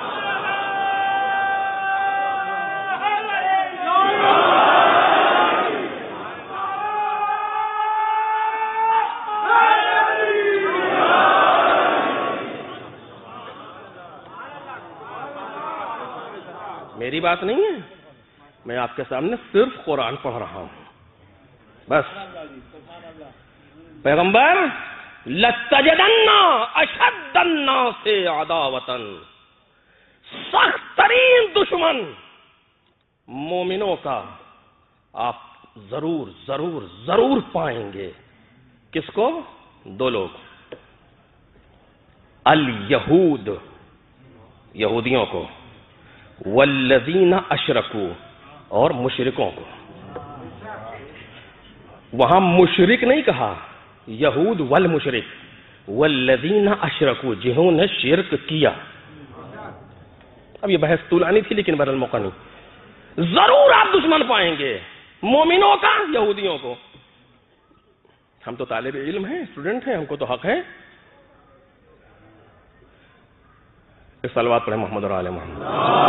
میری بات نہیں ہے، میں آپ کے سامنے صرف قرآن پڑھ رہا ہوں. بس پیغمبر لَتَجِدَنَّ أَشَدَّ النَّاسِ عَدَاوَةً، سخت ترین دشمن مومنوں کا آپ ضرور ضرور ضرور پائیں گے. کس کو؟ دو لوگ، الیہود یہودیوں کو، والذین اشرکوا اور مشرکوں کو. وہاں مشرک نہیں کہا، یہود والمشرک، والذین اشرکوا جنہوں نے شرک کیا. اب یہ بحث طولانی تھی لیکن بدل موقع نہیں. ضرور آپ دشمن پائیں گے مومنوں کا، یہودیوں کو. ہم تو طالب علم ہیں، اسٹوڈنٹ ہیں، ہم کو تو حق ہے. صلوات پڑھیں محمد اور آل محمد۔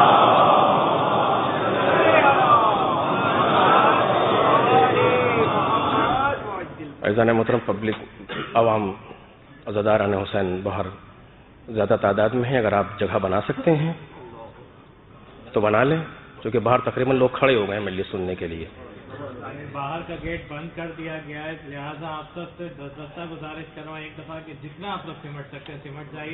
عزیزان محترم، پبلک عوام عزاداران حسین باہر زیادہ تعداد میں ہیں، اگر آپ جگہ بنا سکتے ہیں تو بنا لیں، کیونکہ باہر تقریباً لوگ کھڑے ہو گئے ہیں مجلس سننے کے لیے۔ باہر کا گیٹ بند کر دیا گیا ہے، لہٰذا آپ سب سے دستہ گزارش کر رہا ہوں ایک دفعہ کہ جتنا آپ لوگ سمٹ سکتے ہیں سمٹ جائیے۔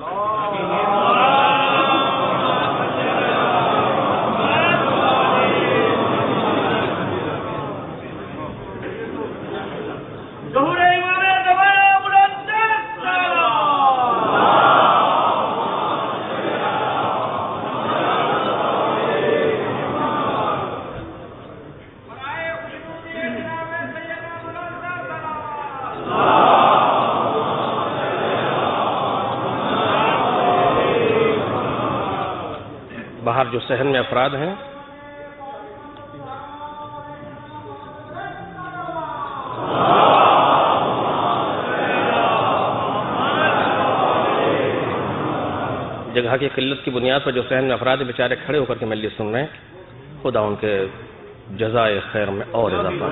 باہر جو صحن میں افراد ہیں جگہ کی قلت کی بنیاد پر جو صحن میں افراد بیچارے کھڑے ہو کر کے مجلس سن رہے ہیں، خدا ان کے جزائے خیر میں اور اضافہ۔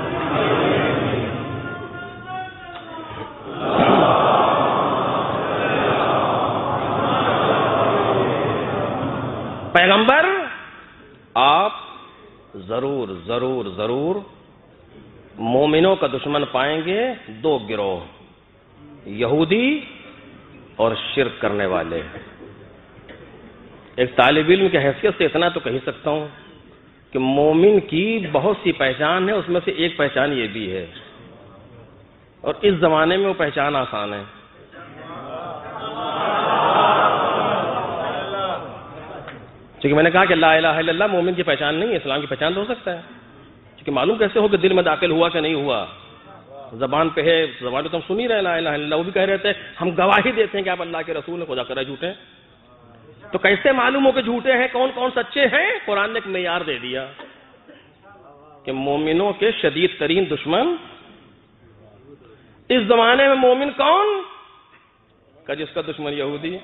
پیغمبر آپ ضرور ضرور ضرور مومنوں کا دشمن پائیں گے دو گروہ، یہودی اور شرک کرنے والے۔ ایک طالب علم کی حیثیت سے اتنا تو کہہ سکتا ہوں کہ مومن کی بہت سی پہچان ہے، اس میں سے ایک پہچان یہ بھی ہے، اور اس زمانے میں وہ پہچان آسان ہے۔ کیونکہ میں نے کہا کہ لا الہ الا اللہ مومن کی پہچان نہیں ہے، اسلام کی پہچان تو ہو سکتا ہے، کیونکہ معلوم کیسے ہو کہ دل میں داخل ہوا کہ نہیں ہوا؟ زبان پہ ہے، زبان پہ تو ہم سن ہی رہے لا الہ الا اللہ، وہ بھی کہہ رہے تھے ہم گواہی دیتے ہیں کہ آپ اللہ کے رسول ہیں، خدا کرے جھوٹے ہیں۔ تو کیسے معلوم ہو کہ جھوٹے ہیں، کون کون سچے ہیں؟ قرآن نے ایک معیار دے دیا کہ مومنوں کے شدید ترین دشمن اس زمانے میں مومن کون؟ کہ جس کا دشمن یہودی۔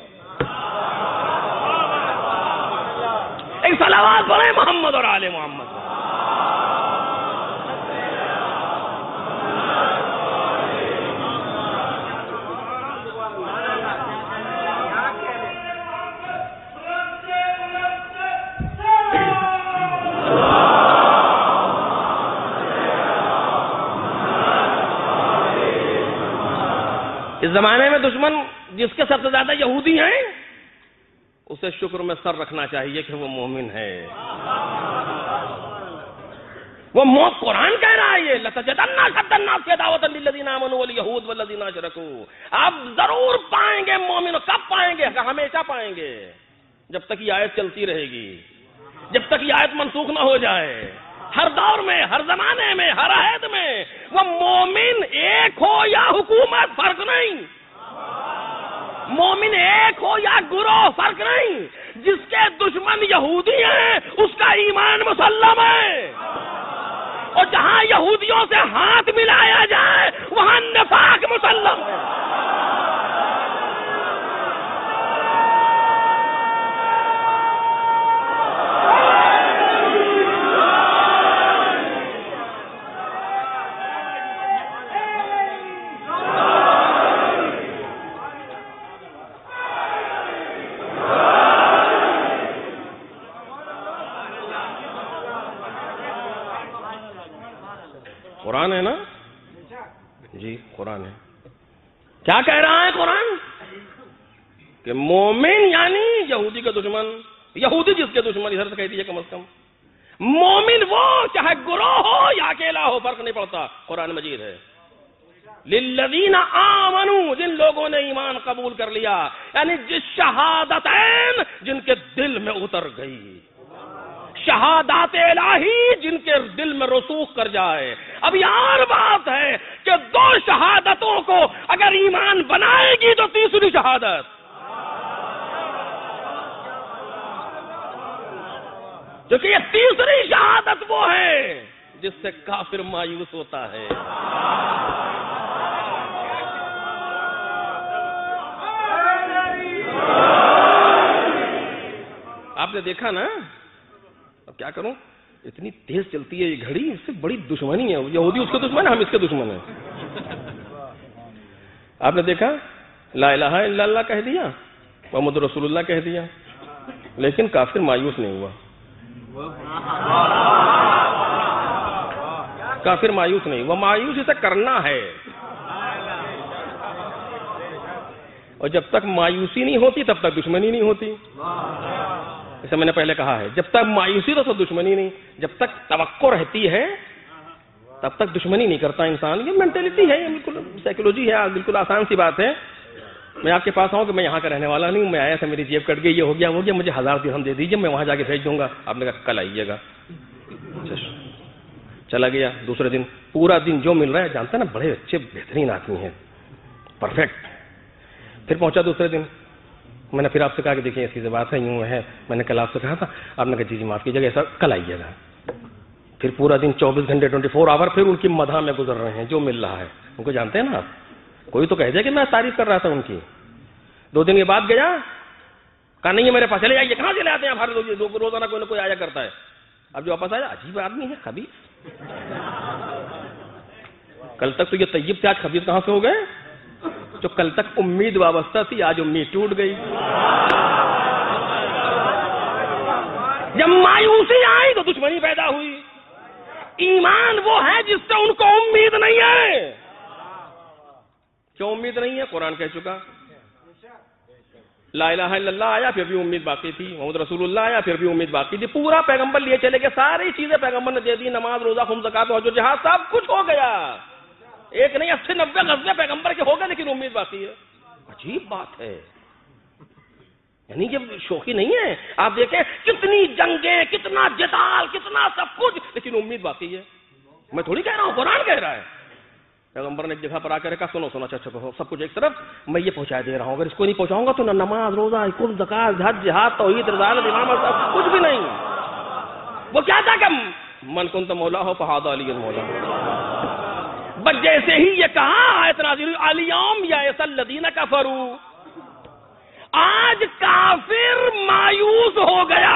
ایک صلوات پڑھیں محمد اور آل محمد۔ اس زمانے میں دشمن جس کے سب سے زیادہ یہودی ہیں، اسے شکر میں سر رکھنا چاہیے کہ وہ مومن ہے۔ وہ موت قرآن کہہ رہا ہے، یہ لَتَجِدَنَّ أَشَدَّ النَّاسِ عَدَاوَةً لِلَّذِينَ آمَنُوا وَالْيَهُودِ وَالَّذِينَ أَشْرَكُوا۔ آپ ضرور پائیں گے مومن، کب پائیں گے؟ کہ ہمیشہ پائیں گے، جب تک یہ آیت چلتی رہے گی، جب تک یہ آیت منسوخ نہ ہو جائے۔ ہر دور میں، ہر زمانے میں، ہر عہد میں وہ مومن ایک ہو یا حکومت فرق نہیں، مومن ایک ہو یا گروہ فرق نہیں، جس کے دشمن یہودی ہیں اس کا ایمان مسلم ہے، اور جہاں یہودیوں سے ہاتھ ملایا جائے وہاں نفاق مسلم ہے۔ قرآن ہے نا جی، قرآن ہے۔ کیا کہہ رہا ہے قرآن؟ کہ مومن یعنی یہودی کا دشمن، یہودی جس کے دشمن، ادھر سے کہہ دیجیے کم از کم۔ مومن وہ چاہے گروہ ہو یا اکیلا ہو، فرق نہیں پڑتا، قرآن مجید ہے۔ للذین آمنوا، جن لوگوں نے ایمان قبول کر لیا، یعنی جس شہادتین جن کے دل میں اتر گئی، شہادات الہی جن کے دل میں رسوخ کر جائے۔ اب یہ اور بات ہے کہ دو شہادتوں کو اگر ایمان بنائے گی تو تیسری شہادت، کیونکہ یہ تیسری شہادت وہ ہے جس سے کافر مایوس ہوتا ہے۔ آپ نے دیکھا نا, اب کیا کروں, اتنی تیز چلتی ہے یہ گھڑی, اس سے بڑی دشمنی ہے, یہودی اس کے دشمن ہے, ہم اس کے دشمن ہیں. آپ نے دیکھا لا الہ الا اللہ کہہ دیا, محمد رسول اللہ کہہ دیا, لیکن کافر مایوس نہیں ہوا. کافر مایوس نہیں, وہ مایوس اسے کرنا ہے, اور جب تک مایوسی نہیں ہوتی تب تک دشمنی نہیں ہوتی. جیسے میں نے پہلے کہا ہے, جب تک مایوسی تو دشمنی نہیں, جب تک توقع رہتی ہے تب تک دشمنی نہیں کرتا انسان. یہ مینٹلٹی ہے, یہ بالکل سائیکولوجی ہے, بالکل آسان سی بات ہے. میں آپ کے پاس آؤں کہ میں یہاں کا رہنے والا نہیں ہوں, میں آیا تھا, میری جیب کٹ گئی, یہ ہو گیا ہو گیا, مجھے ہزار درہم دے دیجیے, میں وہاں جا کے بھیج دوں گا. آپ نے کہا کل آئیے گا. چلا گیا, دوسرے دن پورا دن جو مل رہا ہے, جانتا نا بڑے اچھے بہترین آدمی ہیں, پرفیکٹ. پھر پہنچا دوسرے دن, میں نے پھر آپ سے کہا کہ دیکھیں ایسی بات ہے, یوں ہے, میں نے کل آپ سے کہا تھا. آپ نے کہا جی جی معاف کیجیے گا, ایسا کل آئیے گا. پھر پورا دن چوبیس گھنٹے ٹوئنٹی فور آور پھر ان کی مدح میں گزر رہے ہیں, جو مل رہا ہے ان کو جانتے ہیں نا آپ. کوئی تو کہہ دے کہ میں تعریف کر رہا تھا ان کی. دو دن کے بعد گیا, کہا نہیں ہے میرے پاس, چلے جائیے. کہاں چلے آتے ہیں ہر روزانہ کوئی نہ کوئی آیا کرتا ہے. اب جو واپس آیا, عجیب آدمی ہے, خبیث. کل تک تو یہ طیب تھے, آج خبیث کہاں سے ہو گئے؟ جو کل تک امید وابستہ تھی, آج امید ٹوٹ گئی. جب مایوسی آئی تو دشمنی پیدا ہوئی. ایمان وہ ہے جس سے ان کو امید نہیں ہے. کیوں امید نہیں ہے؟ قرآن کہہ چکا. لا الہ الا اللہ آیا پھر بھی امید باقی تھی, محمد رسول اللہ آیا پھر بھی امید باقی تھی. پورا پیغمبر لیے چلے گئے, ساری چیزیں پیغمبر نے دے دی, نماز روزہ خم زکات حج و جہاد سب کچھ ہو گیا. ایک نہیں اسی نبے غزوے پیغمبر کے ہو گئے, لیکن امید باقی ہے. عجیب بات ہے, یعنی یہ شوخی نہیں ہے. آپ دیکھیں کتنی جنگیں, کتنا جدال, کتنا سب کچھ, لیکن امید باقی ہے. میں تھوڑی کہہ رہا ہوں, قرآن کہہ رہا ہے. پیغمبر نے ایک جگہ پر آ کر کہا سنو سنو اچھا اچھا سب کچھ ایک طرف, میں یہ پہنچا دے رہا ہوں, اگر اس کو نہیں پہنچاؤں گا تو نہ نماز روزہ خم زکات حج جہاد توحید رسالت امامت سب کچھ بھی نہیں. وہ کیا تھا کہ من کنت مولا ہو فہذا علی المولا. بس جیسے ہی یہ کہا آیت نازل ہوئی, الیوم یئس الذین کفروا, آج کافر مایوس ہو گیا.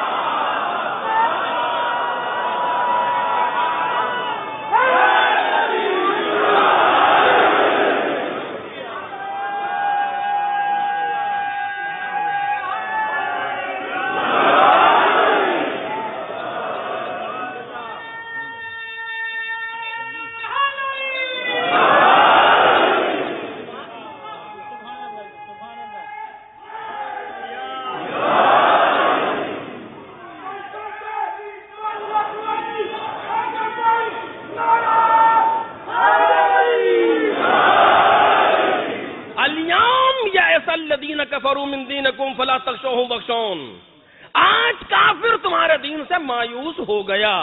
آج کافر تمہارے دین سے مایوس ہو گیا.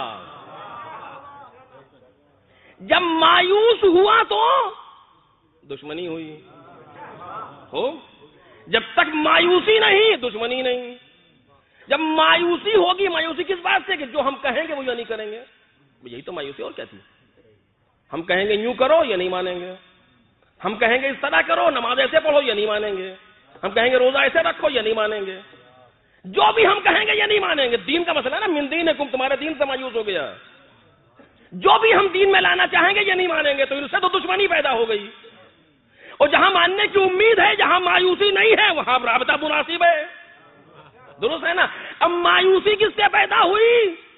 جب مایوس ہوا تو دشمنی ہوئی. ہو جب تک مایوسی نہیں دشمنی نہیں. جب مایوسی ہوگی, مایوسی کس بات سے کہ جو ہم کہیں گے وہ یہ نہیں کریں گے. یہی تو مایوسی اور کیا تھی. ہم کہیں گے یوں کرو, یہ نہیں مانیں گے. ہم کہیں گے اس طرح کرو, نماز ایسے پڑھو, یہ نہیں مانیں گے. ہم کہیں گے روزہ ایسے رکھو, یہ نہیں مانیں گے. جو بھی ہم کہیں گے یہ نہیں مانیں گے. دین کا مسئلہ ہے نا, من دینکم, تمہارے دین سے مایوس ہو گیا. جو بھی ہم دین میں لانا چاہیں گے یہ نہیں مانیں گے, تو ان سے تو دشمنی پیدا ہو گئی. اور جہاں ماننے کی امید ہے, جہاں مایوسی نہیں ہے, وہاں رابطہ مناسب ہے. درست ہے نا. اب مایوسی کس سے پیدا ہوئی؟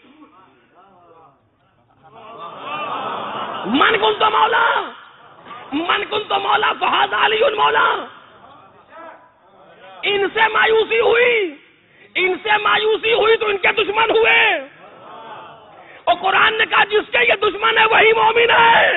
من کنت مولا, من کنت مولا فہذا علی مولا. ان سے مایوسی ہوئی, ان سے مایوسی ہوئی تو ان کے دشمن ہوئے. اور قرآن نے کہا جس کے یہ دشمن ہے وہی مومن ہے.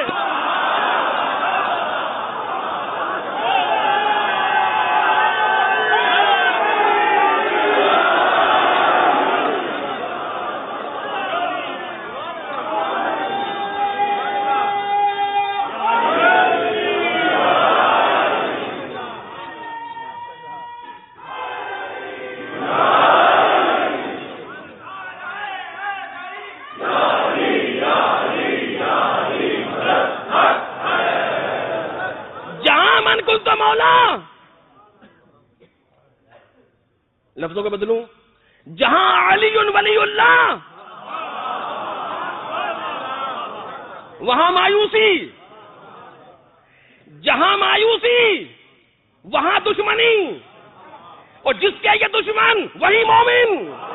لفظوں کو بدلوں, جہاں علی ولی اللہ وہاں مایوسی، جہاں مایوسی وہاں دشمنی، اور جس کے یہ دشمن وہی مومن.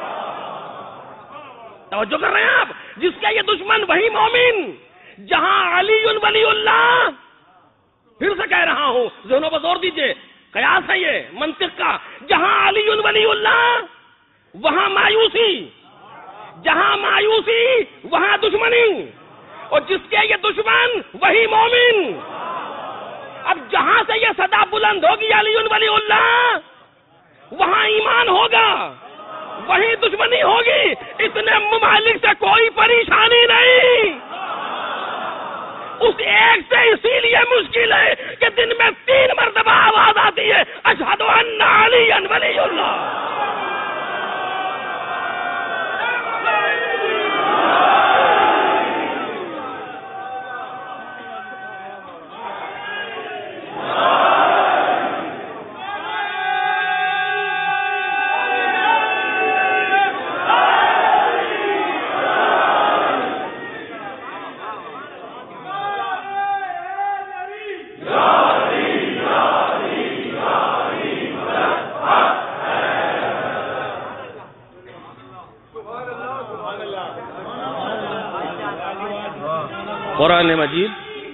توجہ کر رہے ہیں آپ؟ جس کے یہ دشمن وہی مومن. جہاں علی ولی اللہ، پھر سے کہہ رہا ہوں، ذہنوں پر زور دیجئے، قیاس ہے یہ منطق کا. جہاں علی ولی اللہ وہاں مایوسی، جہاں مایوسی وہاں دشمنی، اور جس کے یہ دشمن وہی مومن. اب جہاں سے یہ صدا بلند ہوگی علی ولی اللہ، وہاں ایمان ہوگا، وہیں دشمنی ہوگی. اتنے ممالک سے کوئی پریشانی نہیں. اس ایک سے اسی لیے مشکل ہے کہ دن میں تین مرتبہ آواز آتی ہے، اشہد ان علی ولی اللہ. قرآن مجید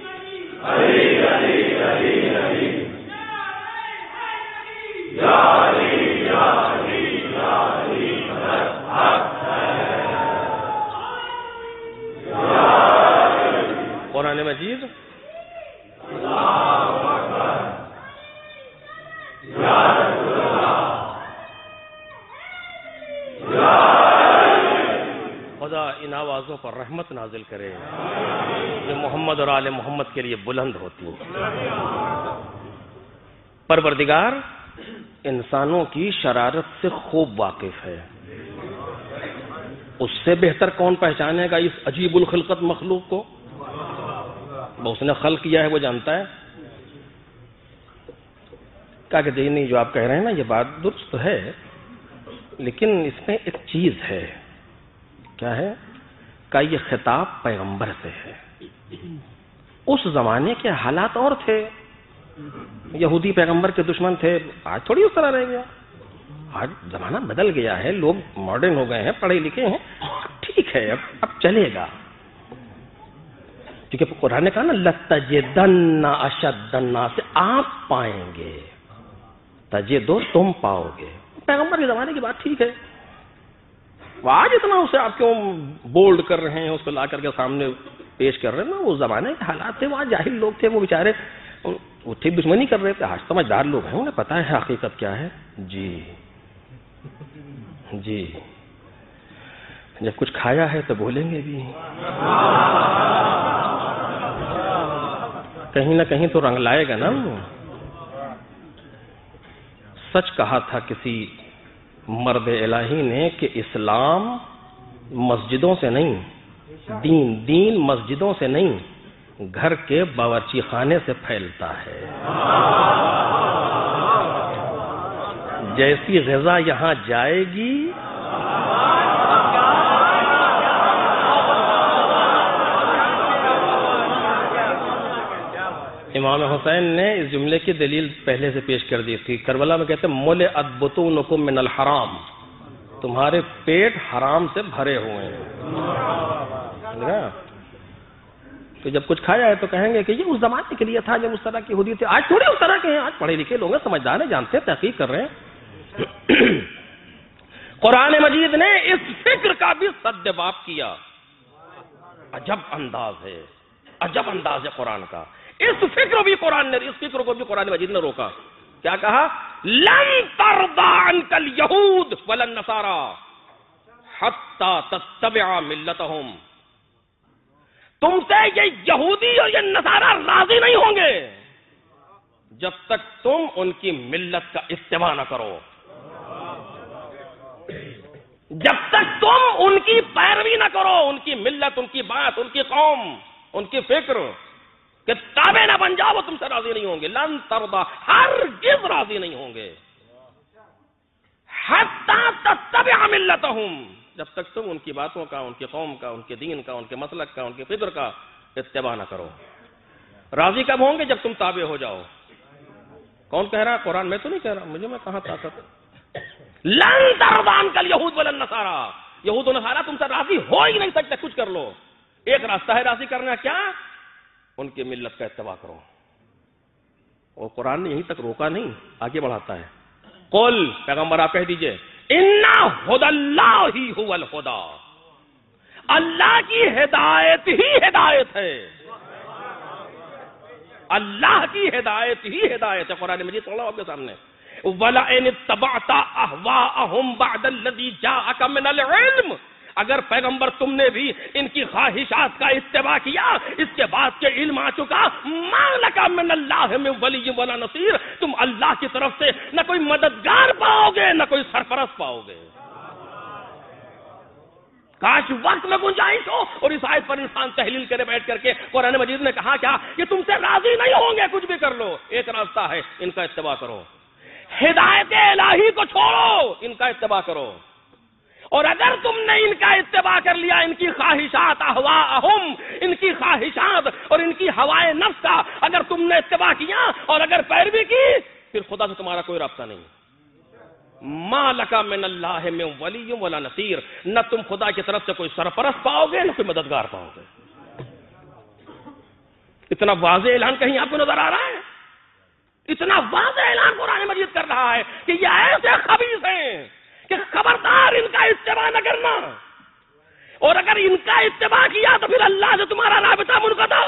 قرآن مجید خدا ان آوازوں پر رحمت نازل کرے جو محمد اور آل محمد کے لیے بلند ہوتی ہیں. پروردگار انسانوں کی شرارت سے خوب واقف ہے. اس سے بہتر کون پہچانے گا اس عجیب الخلقت مخلوق کو؟ وہ اس نے خلق کیا ہے، وہ جانتا ہے. کہا کہ جی نہیں، جو آپ کہہ رہے ہیں نا یہ بات درست ہے، لیکن اس میں ایک چیز ہے. کیا ہے؟ کہ یہ خطاب پیغمبر سے ہے. اس زمانے کے حالات اور تھے. یہودی پیغمبر کے دشمن تھے. آج تھوڑی اس طرح رہ گیا. آج زمانہ بدل گیا ہے، لوگ ماڈرن ہو گئے ہیں، پڑھے لکھے ہیں. ٹھیک ہے، اب اب چلے گا. کیونکہ قرآن نے کہا نا لَتَجِدَنَّ أَشَدَّ النَّاسِ، آپ پائیں گے. تجدو تم پاؤ گے. پیغمبر کے زمانے کی بات ٹھیک ہے. وہ آج اتنا اسے آپ کیوں بولڈ کر رہے ہیں، اس کو لا کر کے سامنے پیش کر رہے ہیں نا. وہ زمانے کے حالات تھے، وہاں جاہل لوگ تھے، وہ بیچارے وہ ٹھیک دشمنی کر رہے تھے. آج سمجھدار لوگ ہیں، انہیں پتا ہے حقیقت کیا ہے. جی جی جب کچھ کھایا ہے تو بولیں گے بھی. کہیں نہ کہیں تو رنگ لائے گا نا. سچ کہا تھا کسی مرد الہی نے کہ اسلام مسجدوں سے نہیں، دین دین مسجدوں سے نہیں، گھر کے باورچی خانے سے پھیلتا ہے. جیسی غذا یہاں جائے گی امام حسین نے اس جملے کی دلیل پہلے سے پیش کر دی تھی. کربلا میں کہتے ہیں ملئت بطونکم من الحرام، تمہارے پیٹ حرام سے بھرے ہوئے ہیں. تو جب کچھ کھایا ہے تو کہیں گے کہ یہ اس زمانے کے لیے تھا جب اس طرح کی یہودی تھے. آج تھوڑے اس طرح کے ہیں. آج پڑھے لکھے لوگ ہیں، سمجھدار ہیں، جانتے ہیں، تحقیق کر رہے ہیں. قرآن مجید نے اس فکر کا بھی سدباب کیا. عجب انداز ہے، عجب انداز ہے قرآن کا. اس فکر بھی قرآن نے اس فکر کو بھی قرآن مجید نے روکا. کیا کہا؟ لن ترضى عنك اليهود ولا النصارى حتى تتبع ملتهم. تم سے یہ یہودی اور یہ نصارہ راضی نہیں ہوں گے جب تک تم ان کی ملت کا اتباع نہ کرو، جب تک تم ان کی پیروی نہ کرو، ان کی ملت، ان کی بات، ان کی قوم، ان کی فکر کہ تابع نہ بن جاؤ، وہ تم سے راضی نہیں ہوں گے. لن ترضى، ہرگز راضی نہیں ہوں گے. حتی تتبع ملتہم، جب تک تم ان کی باتوں کا، ان کی قوم کا، ان کے دین کا، ان کے مسلک کا، ان کے فکر کا اتباع نہ کرو۔ راضی کب ہوں گے؟ جب تم تابع ہو جاؤ۔ کون کہہ رہا؟ قرآن میں تو نہیں کہہ رہا، مجھے میں کہاں طاقت۔ لن ترضی عنک الیہود ولا النصارى، یہود و نصارہ تم سے راضی ہو ہی نہیں سکتے، کچھ کر لو۔ ایک راستہ ہے راضی کرنا، کیا؟ ان کی ملت کا اتباع کرو۔ اور قرآن نے یہیں تک روکا نہیں، آگے بڑھاتا ہے۔ قل، پیغمبر آپ کہہ دیجئے، اِنَّ هُدَى اللَّهِ هُوَ الْهُدَى، اللہ کی ہدایت ہی ہدایت ہے، اللہ کی ہدایت ہی ہدایت ہے۔ قرآن مجید پڑھ لاؤ آپ کے سامنے۔ وَلَئِنِ اتَّبَعْتَ أَهْوَاءَهُمْ بَعْدَ الَّذِي جَاءَكَ مِنَ الْعِلْمِ، اگر پیغمبر تم نے بھی ان کی خواہشات کا اتباع کیا اس کے بعد کے علم آ چکا، مَا لَكَ مِنَ اللَّهِ مِن وَلِيٍّ وَلَا نَصِيرٍ، تم اللہ کی طرف سے نہ کوئی مددگار پاؤ گے نہ کوئی سرپرست پاؤ گے۔ کاش وقت میں گنجائش ہو اور اس آیت پر انسان تحلیل کرے بیٹھ کر کے۔ قرآن مجید نے کہا کیا کہ تم سے راضی نہیں ہوں گے، کچھ بھی کر لو، ایک راستہ ہے، ان کا اتباع کرو۔ ہدایت الہی کو چھوڑو، ان کا اتباع کرو۔ اور اگر تم نے ان کا اتباع کر لیا، ان کی خواہشات، اہواءہم، ان کی خواہشات اور ان کی ہوائے نفس کا اگر تم نے اتباع کیا اور اگر پیروی کی، پھر خدا سے تمہارا کوئی رابطہ نہیں۔ ما لک من اللہ من ولی ولا نصیر، نہ تم خدا کی طرف سے کوئی سرپرست پاؤ گے نہ کوئی مددگار پاؤ گے۔ اتنا واضح اعلان کہیں آپ کو نظر آ رہا ہے؟ اتنا واضح اعلان قرآن مجید کر رہا ہے کہ یہ ایسے خبیث ہیں کہ خبردار ان کا اتباع نہ کرنا، اور اگر ان کا اتباع کیا تو پھر اللہ سے تمہارا رابطہ منقطع،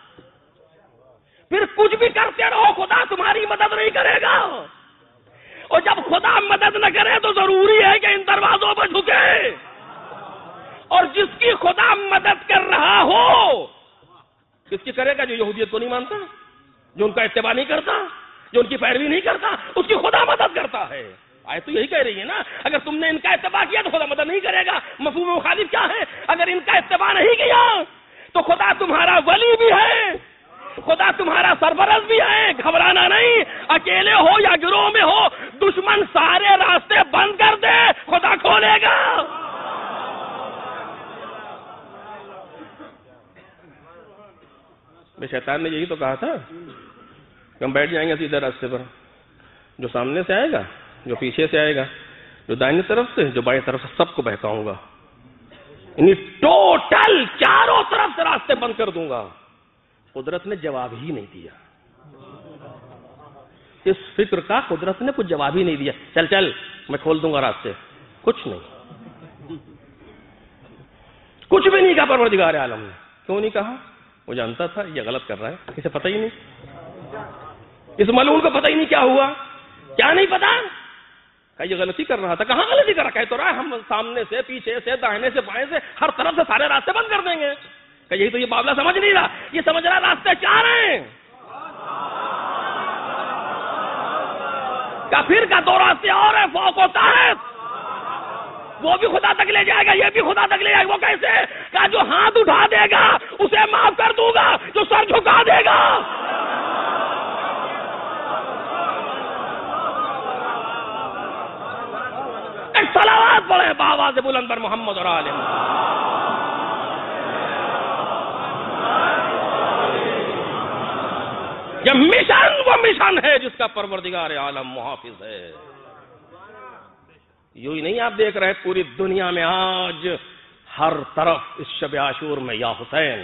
پھر کچھ بھی کرتے رہو خدا تمہاری مدد نہیں کرے گا، اور جب خدا مدد نہ کرے تو ضروری ہے کہ ان دروازوں پر جھکے، اور جس کی خدا مدد کر رہا ہو، کس کی کرے گا؟ جو یہودیت کو نہیں مانتا، جو ان کا اتباع نہیں کرتا، جو ان کی پیروی نہیں کرتا، اس کی خدا مدد کرتا ہے۔ آیت تو یہی کہہ رہی ہے نا، اگر تم نے ان کا اتباع کیا تو خدا مدد نہیں کرے گا۔ مفہوم مخالف کیا ہے؟ اگر ان کا اتباع نہیں کیا تو خدا تمہارا ولی بھی ہے، خدا تمہارا سرپرست بھی ہے، گھبرانا نہیں، اکیلے ہو یا گروہ میں ہو، دشمن سارے راستے بند کر دے، خدا کھولے گا۔ بے شیطان نے یہی تو کہا تھا کہ ہم بیٹھ جائیں گے سیدھے راستے پر، جو سامنے سے آئے گا، جو پیچھے سے آئے گا، جو دائیں طرف سے، جو بائیں طرف سے، سب کو بہکاؤں گا، یعنی ٹوٹل چاروں طرف سے راستے بند کر دوں گا۔ قدرت نے جواب ہی نہیں دیا، اس فکر کا قدرت نے کچھ جواب ہی نہیں دیا۔ چل چل میں کھول دوں گا راستے، کچھ نہیں، کچھ بھی نہیں کہا پروردگار عالم نے۔ کیوں نہیں کہا؟ وہ جانتا تھا یہ غلط کر رہا ہے، اسے پتہ ہی نہیں، اس ملعون کو پتہ ہی نہیں کیا ہوا، کیا نہیں پتا کہ یہ غلطی کر رہا تھا۔ کہاں غلطی کر رہا؟ کہہ تو رہا ہے ہم سامنے سے، پیچھے سے، داہنے سے، بائیں سے، ہر طرف سے سارے راستے بند کر دیں گے۔ کہ یہی تو یہ معاملہ سمجھ نہیں رہا، یہ سمجھ رہا راستے چار ہیں، کافر کا دو راستے اور ہیں، فوق و تحت، وہ بھی خدا تک لے جائے گا، یہ بھی خدا تک لے جائے گا۔ وہ کیسے؟ کہ جو ہاتھ اٹھا دے گا اسے معاف کر دوں گا، جو سر جھکا دے گا۔ ایک صلوات پڑھے بآواز بلند پر محمد اور آل محمد۔ یہ مشن وہ مشن ہے جس کا پروردگار عالم محافظ ہے۔ یوں ہی نہیں آپ دیکھ رہے پوری دنیا میں آج ہر طرف اس شب عاشور میں یا حسین،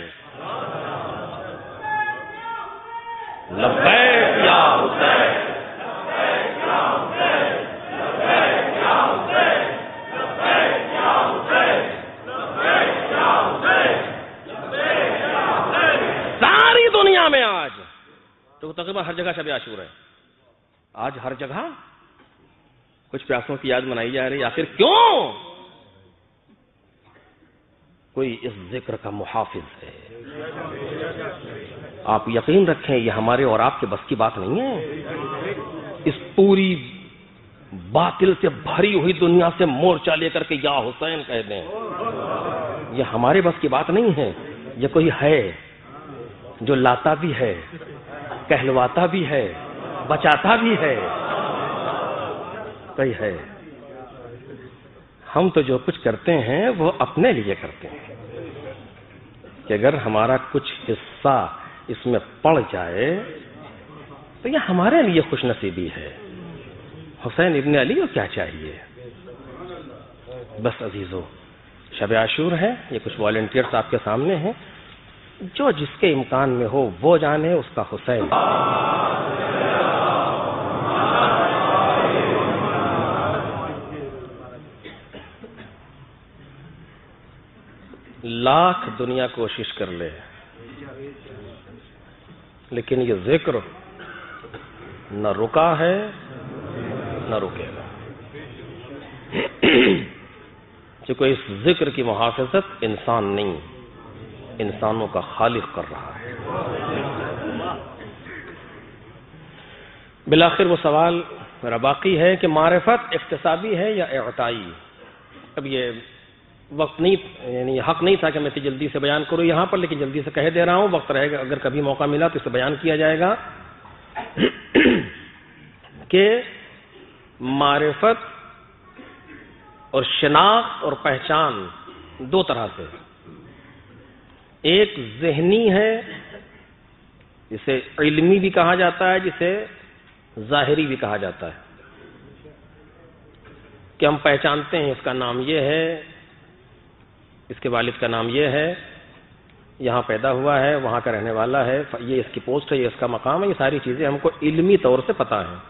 لبیک یا حسین، لبیک یا حسین، لبیک یا حسین، لبیک یا حسین، لبیک یا حسین، لبیک یا حسین۔ ساری دنیا میں آج تو تقریباً ہر جگہ شب عاشور ہے۔ آج ہر جگہ کچھ پیاسوں کی یاد منائی جا رہی ہے، آخر کیوں؟ کوئی اس ذکر کا محافظ ہے۔ آپ یقین رکھیں یہ ہمارے اور آپ کے بس کی بات نہیں ہے۔ اس پوری باطل سے بھری ہوئی دنیا سے مورچہ لے کر کے یا حسین کہہ دیں، یہ ہمارے بس کی بات نہیں ہے۔ یہ کوئی ہے جو لاتا بھی ہے، کہلواتا بھی ہے، بچاتا بھی ہے، کوئی ہے ہم تو جو کچھ کرتے ہیں وہ اپنے لیے کرتے ہیں کہ اگر ہمارا کچھ حصہ اس میں پڑ جائے تو یہ ہمارے لیے خوش نصیبی ہے. حسین ابن علی کو کیا چاہیے؟ بس عزیزو، شب عاشور ہے، یہ کچھ والنٹیئرز آپ کے سامنے ہیں، جو جس کے امکان میں ہو وہ جانے اس کا حسین. لاکھ دنیا کوشش کر لے لیکن یہ ذکر نہ رکا ہے نہ رکے گا، کیونکہ اس ذکر کی محافظت انسان نہیں، انسانوں کا خالق کر رہا ہے. بالآخر وہ سوال میرا باقی ہے کہ معرفت اکتسابی ہے یا اعطائی؟ اب یہ وقت نہیں، یعنی حق نہیں تھا کہ میں اسے جلدی سے بیان کروں یہاں پر، لیکن جلدی سے کہہ دے رہا ہوں، وقت رہے گا اگر کبھی موقع ملا تو اسے بیان کیا جائے گا کہ معرفت اور شناخت اور پہچان دو طرح سے، ایک ذہنی ہے جسے علمی بھی کہا جاتا ہے، جسے ظاہری بھی کہا جاتا ہے، کہ ہم پہچانتے ہیں اس کا نام یہ ہے، اس کے والد کا نام یہ ہے، یہاں پیدا ہوا ہے، وہاں کا رہنے والا ہے، یہ اس کی پوسٹ ہے، یہ اس کا مقام ہے، یہ ساری چیزیں ہم کو علمی طور سے پتہ ہیں.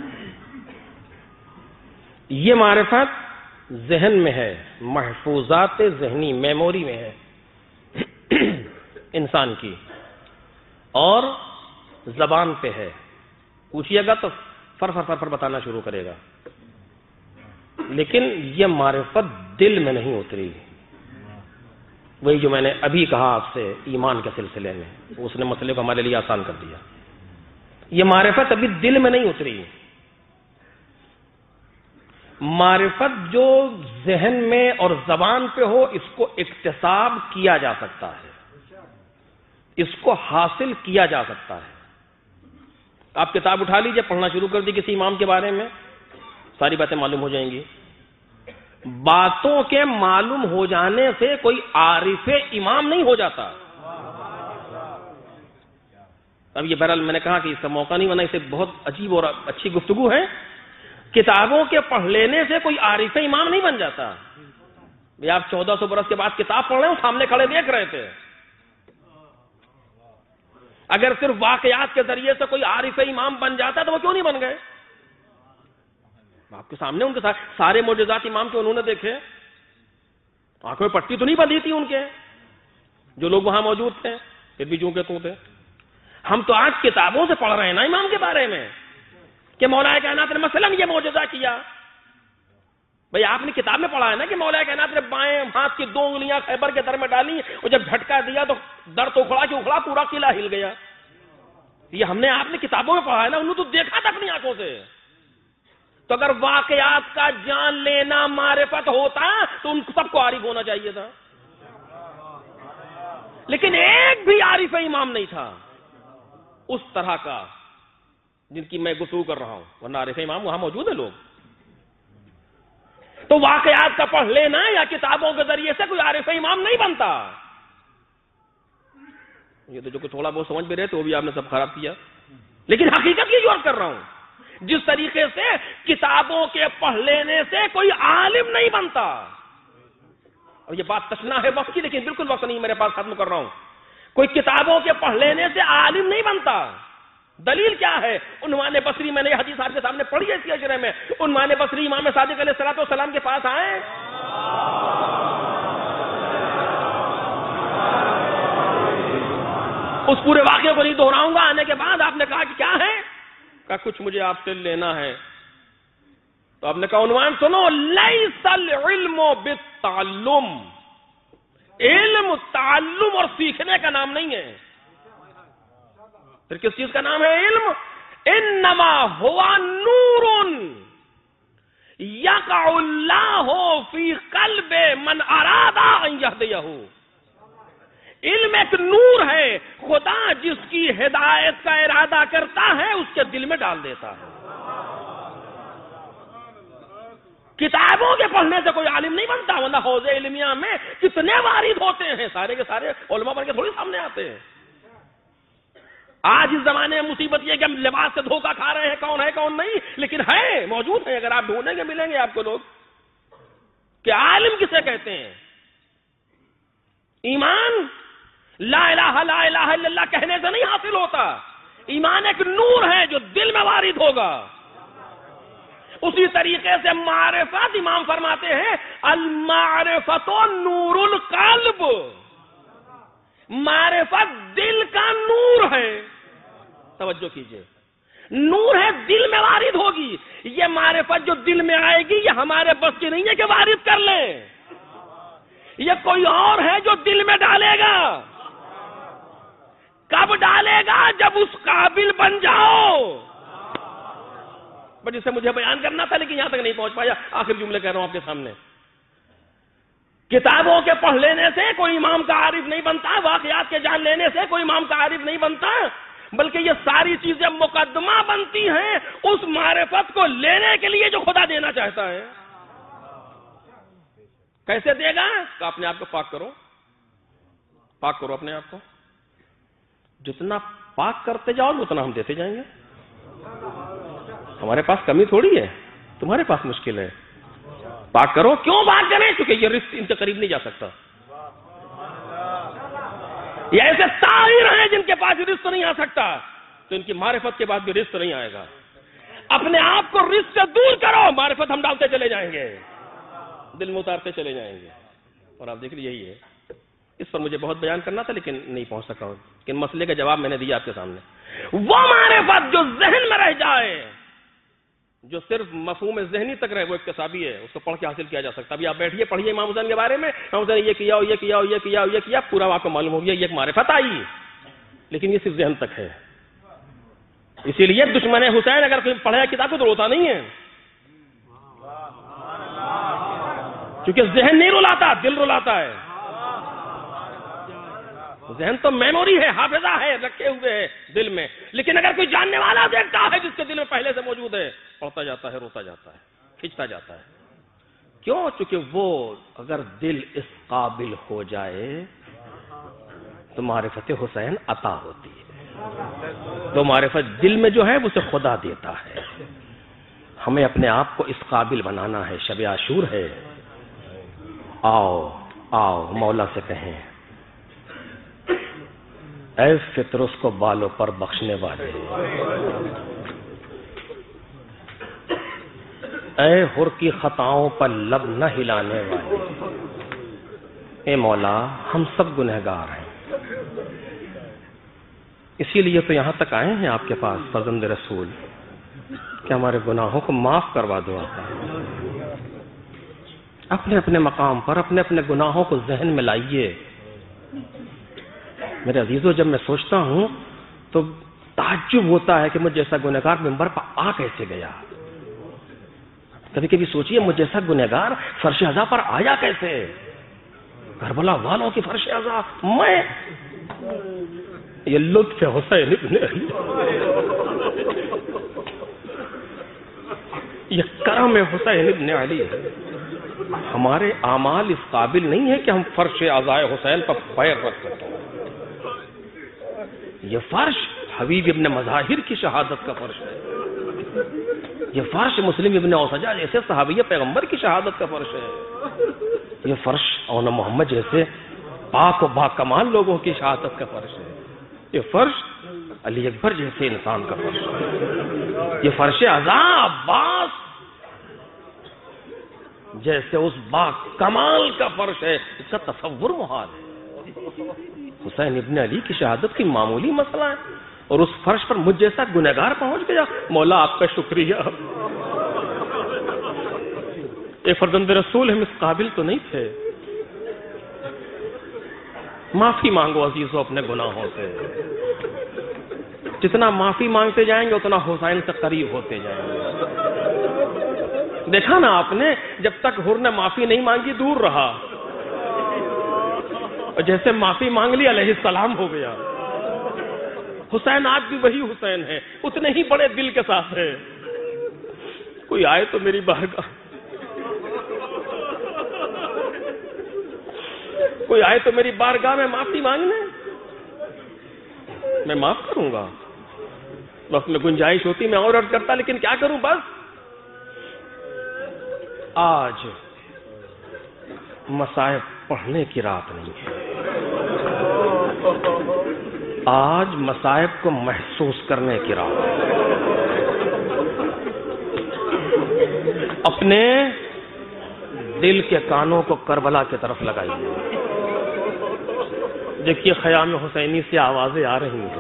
یہ معرفت ذہن میں ہے، محفوظات ذہنی میموری میں ہے انسان کی، اور زبان پہ ہے. پوچھئے گا تو فر فر فر فر بتانا شروع کرے گا، لیکن یہ معرفت دل میں نہیں اتری. وہی جو میں نے ابھی کہا آپ سے ایمان کے سلسلے میں، اس نے مسئلے کو ہمارے لیے آسان کر دیا. یہ معرفت ابھی دل میں نہیں اتری. معرفت جو ذہن میں اور زبان پہ ہو اس کو اکتساب کیا جا سکتا ہے، اس کو حاصل کیا جا سکتا ہے. آپ کتاب اٹھا لیجئے، پڑھنا شروع کر دی کسی امام کے بارے میں، ساری باتیں معلوم ہو جائیں گی. باتوں کے معلوم ہو جانے سے کوئی عارف امام نہیں ہو جاتا. اب یہ بہرحال میں نے کہا کہ اس کا موقع نہیں بنا، اسے بہت عجیب اور اچھی گفتگو ہے. کتابوں کے پڑھ لینے سے کوئی عارف امام نہیں بن جاتا. یہ آپ چودہ سو برس کے بعد کتاب پڑھ رہے ہیں، سامنے کھڑے دیکھ رہے تھے. اگر صرف واقعات کے ذریعے سے کوئی عارف امام بن جاتا تو وہ کیوں نہیں بن گئے؟ آپ کے سامنے ان کے سارے معجزات امام کے انہوں نے دیکھے، آنکھوں میں پٹی تو نہیں بندھی تھی ان کے، جو لوگ وہاں موجود تھے، پھر بھی جو کہ تو تھے. ہم تو آج کتابوں سے پڑھ رہے ہیں نا امام کے بارے میں کہ مولا کائنات نے مثلا یہ معجزہ کیا. بھئی آپ نے کتاب میں پڑھا ہے نا کہ مولا کائنات نے بائیں ہاتھ کی دو انگلیاں خیبر کے در میں ڈالی اور جب جھٹکا دیا تو در تو اکھڑا کہ اکھڑا پورا قلعہ ہل گیا. یہ ہم نے آپ نے کتابوں میں پڑھا ہے نا، انہوں تو دیکھا تھا اپنی آنکھوں سے. تو اگر واقعات کا جان لینا معرفت ہوتا تو ان سب کو عارف ہونا چاہیے تھا، لیکن ایک بھی عارف امام نہیں تھا اس طرح کا جن کی میں گفتگو کر رہا ہوں، ورنہ عارف امام وہاں موجود ہیں لوگ. تو واقعات کا پڑھ لینا یا کتابوں کے ذریعے سے کوئی عارف امام نہیں بنتا. یہ تو جو کچھ تھوڑا بہت سمجھ بھی رہے تو وہ بھی آپ نے سب خراب کیا. لیکن حقیقت کی جو کر رہا ہوں، جس طریقے سے کتابوں کے پڑھ لینے سے کوئی عالم نہیں بنتا. اور یہ بات تشنا ہے وقت کی، لیکن بالکل وقت نہیں میرے پاس، ختم کر رہا ہوں. کوئی کتابوں کے پڑھ لینے سے عالم نہیں بنتا. دلیل کیا ہے؟ عنوان بصری، میں نے یہ حدیث آپ کے سامنے پڑھی ہے اس اجرے میں. عنوان بصری امام صادق علیہ الصلوۃ والسلام کے پاس آئے، اس پورے واقعے کو نہیں دہراؤں گا. آنے کے بعد آپ نے کہا کہ کیا ہے؟ کہا کچھ مجھے آپ سے لینا ہے. تو آپ نے کہا عنوان سنو، لیس العلم بالتعلم. علم تعلم اور سیکھنے کا نام نہیں ہے. پھر کس چیز کا نام ہے علم؟ انما ہوا نور یقع اللہ فی قلب من اراد ان یہدیہ. علم ایک نور ہے، خدا جس کی ہدایت کا ارادہ کرتا ہے اس کے دل میں ڈال دیتا ہے. کتابوں کے پڑھنے سے کوئی عالم نہیں بنتا، ورنہ حوض علمیہ میں کتنے وارد ہوتے ہیں، سارے کے سارے علماء بن کے تھوڑی سامنے آتے ہیں۔ آج اس زمانے میں مصیبت یہ کہ ہم لباس سے دھوکہ کھا رہے ہیں، کون ہے کون نہیں، لیکن ہے، موجود ہیں، اگر آپ ڈھونڈیں گے ملیں گے آپ کو لوگ کہ عالم کسے کہتے ہیں۔ ایمان لا الہ لا الہ الا اللہ کہنے سے نہیں حاصل ہوتا، ایمان ایک نور ہے جو دل میں وارد ہوگا۔ اسی طریقے سے معرفت، امام فرماتے ہیں المعرفت نور القلب، معرفت دل کا نور ہے۔ توجہ کیجئے، نور ہے، دل میں وارد ہوگی۔ یہ معرفت جو دل میں آئے گی یہ ہمارے بس کی نہیں ہے کہ وارد کر لیں، یہ کوئی اور ہے جو دل میں ڈالے گا۔ کب ڈالے گا؟ جب اس قابل بن جاؤ۔ بٹ اسے مجھے بیان کرنا تھا لیکن یہاں تک نہیں پہنچ پایا، آخر جملے کہہ رہا ہوں آپ کے سامنے۔ کتابوں کے پڑھ لینے سے کوئی امام کا عارف نہیں بنتا، واقعات کے جان لینے سے کوئی امام کا عارف نہیں بنتا، بلکہ یہ ساری چیزیں مقدمہ بنتی ہیں اس معرفت کو لینے کے لیے جو خدا دینا چاہتا ہے۔ کیسے دے گا؟ کہ اپنے آپ کو پاک کرو، پاک کرو اپنے آپ کو۔ جتنا پاک کرتے جاؤ اتنا ہم دیتے جائیں گے۔ ہمارے پاس کمی تھوڑی ہے، تمہارے پاس مشکل ہے۔ پاک کرو، کیوں پاک کریں؟ کیونکہ یہ رزق ان کے قریب نہیں جا سکتا۔ یہ ایسے طاہر ہیں جن کے پاس رزق نہیں آ سکتا، تو ان کی معرفت کے بعد بھی رزق نہیں آئے گا۔ اپنے آپ کو رزق سے دور کرو، معرفت ہم ڈالتے چلے جائیں گے، دل میں اتارتے چلے جائیں گے۔ اور آپ دیکھ لیجیے یہی ہے۔ اس پر مجھے بہت بیان کرنا تھا لیکن نہیں پہنچ سکا ہوں، لیکن مسئلے کا جواب میں نے دیا آپ کے سامنے۔ وہ معرفت جو ذہن میں رہ جائے، جو صرف مفہوم ذہنی تک رہے، وہ اکتسابی ہے، اس کو پڑھ کے حاصل کیا جا سکتا۔ ابھی آپ بیٹھیے، پڑھیے امام حسین کے بارے میں، امام حسین یہ کیا یہ کیا یہ کیا یہ کیا، پورا آپ کو معلوم ہو گیا، یہ ایک معرفت آئی، لیکن یہ صرف ذہن تک ہے۔ اسی لیے دشمن حسین اگر کوئی پڑھے کتاب کو تو روتا نہیں ہے، کیونکہ ذہن نہیں رلاتا، دل رلاتا ہے۔ ذہن تو میموری ہے، حافظہ ہے، رکھے ہوئے ہے دل میں، لیکن اگر کوئی جاننے والا دیکھتا ہے جس کے دل میں پہلے سے موجود ہے، پڑھتا جاتا ہے، روتا جاتا ہے، کھینچتا جاتا ہے۔ کیوں؟ چونکہ وہ اگر دل اس قابل ہو جائے تو معرفت حسین عطا ہوتی ہے۔ تو معرفت دل میں جو ہے اسے خدا دیتا ہے۔ ہمیں اپنے آپ کو اس قابل بنانا ہے۔ شب عاشور ہے، آؤ آؤ مولا سے کہیں اے فطر اس کو بالوں پر بخشنے والے، اے حر کی خطاؤں پر لب نہ ہلانے والے، اے مولا ہم سب گنہگار ہیں، اسی لیے تو یہاں تک آئے ہیں آپ کے پاس فرزند رسول کہ ہمارے گناہوں کو معاف کروا دو۔ آپ اپنے اپنے مقام پر اپنے اپنے گناہوں کو ذہن میں لائیے۔ میرے عزیزوں، جب میں سوچتا ہوں تو تعجب ہوتا ہے کہ مجھ جیسا گنہگار ممبر پر آ کیسے گیا۔ کبھی کبھی سوچئے مجھ جیسا گنہگار فرش عزا پر آیا کیسے؟ کربلا والوں کی فرش عزا میں، یہ لطف حسین ابن علی، یہ کرم حسین ابن علی ہے۔ ہمارے اعمال اس قابل نہیں ہے کہ ہم فرش عزا حسین پر پیر رکھ سکیں۔ یہ فرش حبیب ابن مظاہر کی شہادت کا فرش ہے، یہ فرش مسلم ابن اوسجا جیسے صحابی پیغمبر کی شہادت کا فرش ہے، یہ فرش اونا محمد جیسے پاک و با کمال لوگوں کی شہادت کا فرش ہے، یہ فرش علی اکبر جیسے انسان کا فرش ہے، یہ فرش عزا عباس جیسے اس با کمال کا فرش ہے، اس کا تصور محال ہے۔ حسین ابن علی کی شہادت کی معمولی مسئلہ ہے اور اس فرش پر مجھ جیسا گنہگار پہنچ گیا۔ مولا آپ کا شکریہ، اے فرزند رسول ہم اس قابل تو نہیں تھے۔ معافی مانگو عزیزو اپنے گناہوں سے، جتنا معافی مانگتے جائیں گے اتنا حسین سے قریب ہوتے جائیں گے۔ دیکھا نا آپ نے، جب تک حر نے معافی نہیں مانگی دور رہا، اور جیسے معافی مانگ لی علیہ السلام ہو گیا۔ حسین آج بھی وہی حسین ہے، اتنے ہی بڑے دل کے ساتھ ہے۔ کوئی آئے تو میری بارگاہ کوئی آئے تو میری بارگاہ میں معافی مانگنے، میں معاف کروں گا، وقت میں گنجائش ہوتی میں اور عرض کرتا، لیکن کیا کروں، بس آج مصائب پڑھنے کی رات نہیں ہے، آج مصائب کو محسوس کرنے کی رات ہے۔ اپنے دل کے کانوں کو کربلا کی طرف لگائیے، دیکھیے خیام حسینی سے آوازیں آ رہی ہیں،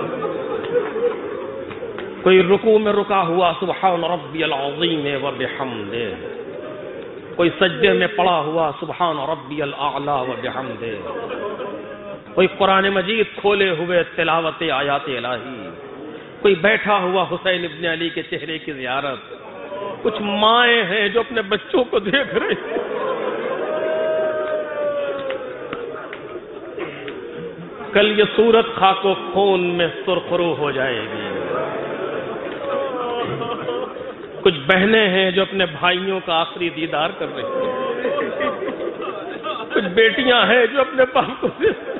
کوئی رکوع میں رکا ہوا سبحان ربی العظیم و بحمدہ، کوئی سجدے میں پڑا ہوا سبحان ربی الاعلی و بحمدہ، کوئی قرآن مجید کھولے ہوئے تلاوت آیات الہی، کوئی بیٹھا ہوا حسین ابن علی کے چہرے کی زیارت، کچھ مائیں ہیں جو اپنے بچوں کو دیکھ رہے ہیں۔ کل یہ صورت خاک و خون میں سرخرو ہو جائے گی۔ کچھ بہنیں ہیں جو اپنے بھائیوں کا آخری دیدار کر رہی ہیں، کچھ بیٹیاں ہیں جو اپنے باپ کو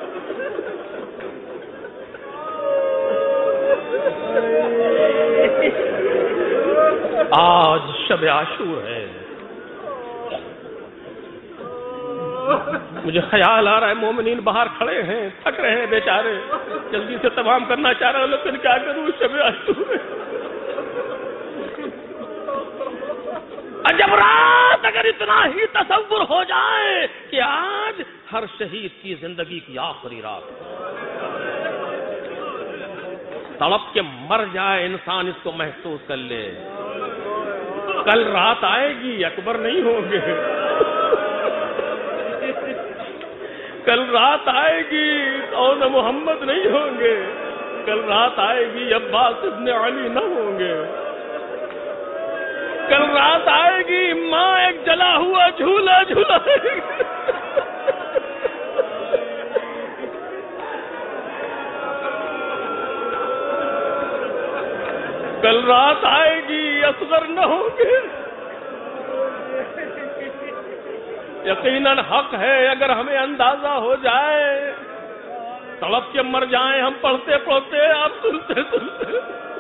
آج شب عاشور ہے۔ مجھے خیال آ رہا ہے مومنین باہر کھڑے ہیں، تھک رہے ہیں بیچارے، جلدی سے تمام کرنا چاہ رہا ہوں، لیکن کیا کروں، شب عاشور ہے۔ عجب رات اگر اتنا ہی تصور ہو جائے کہ آج ہر شہید کی زندگی کی آخری رات، تڑپ کے مر جائے انسان، اس کو محسوس کر لے، کل رات آئے گی اکبر نہیں ہوں گے، کل رات آئے گی کون محمد نہیں ہوں گے، کل رات آئے گی عباس ابن علی نہ ہوں گے، کل رات آئے گی ماں ایک جلا ہوا جھولا جھولا، کل رات آئے گی اصغر نہ ہوں گے۔ یقیناً حق ہے اگر ہمیں اندازہ ہو جائے، تڑپ کے مر جائیں ہم پڑھتے پڑھتے، آپ سنتے سنتے۔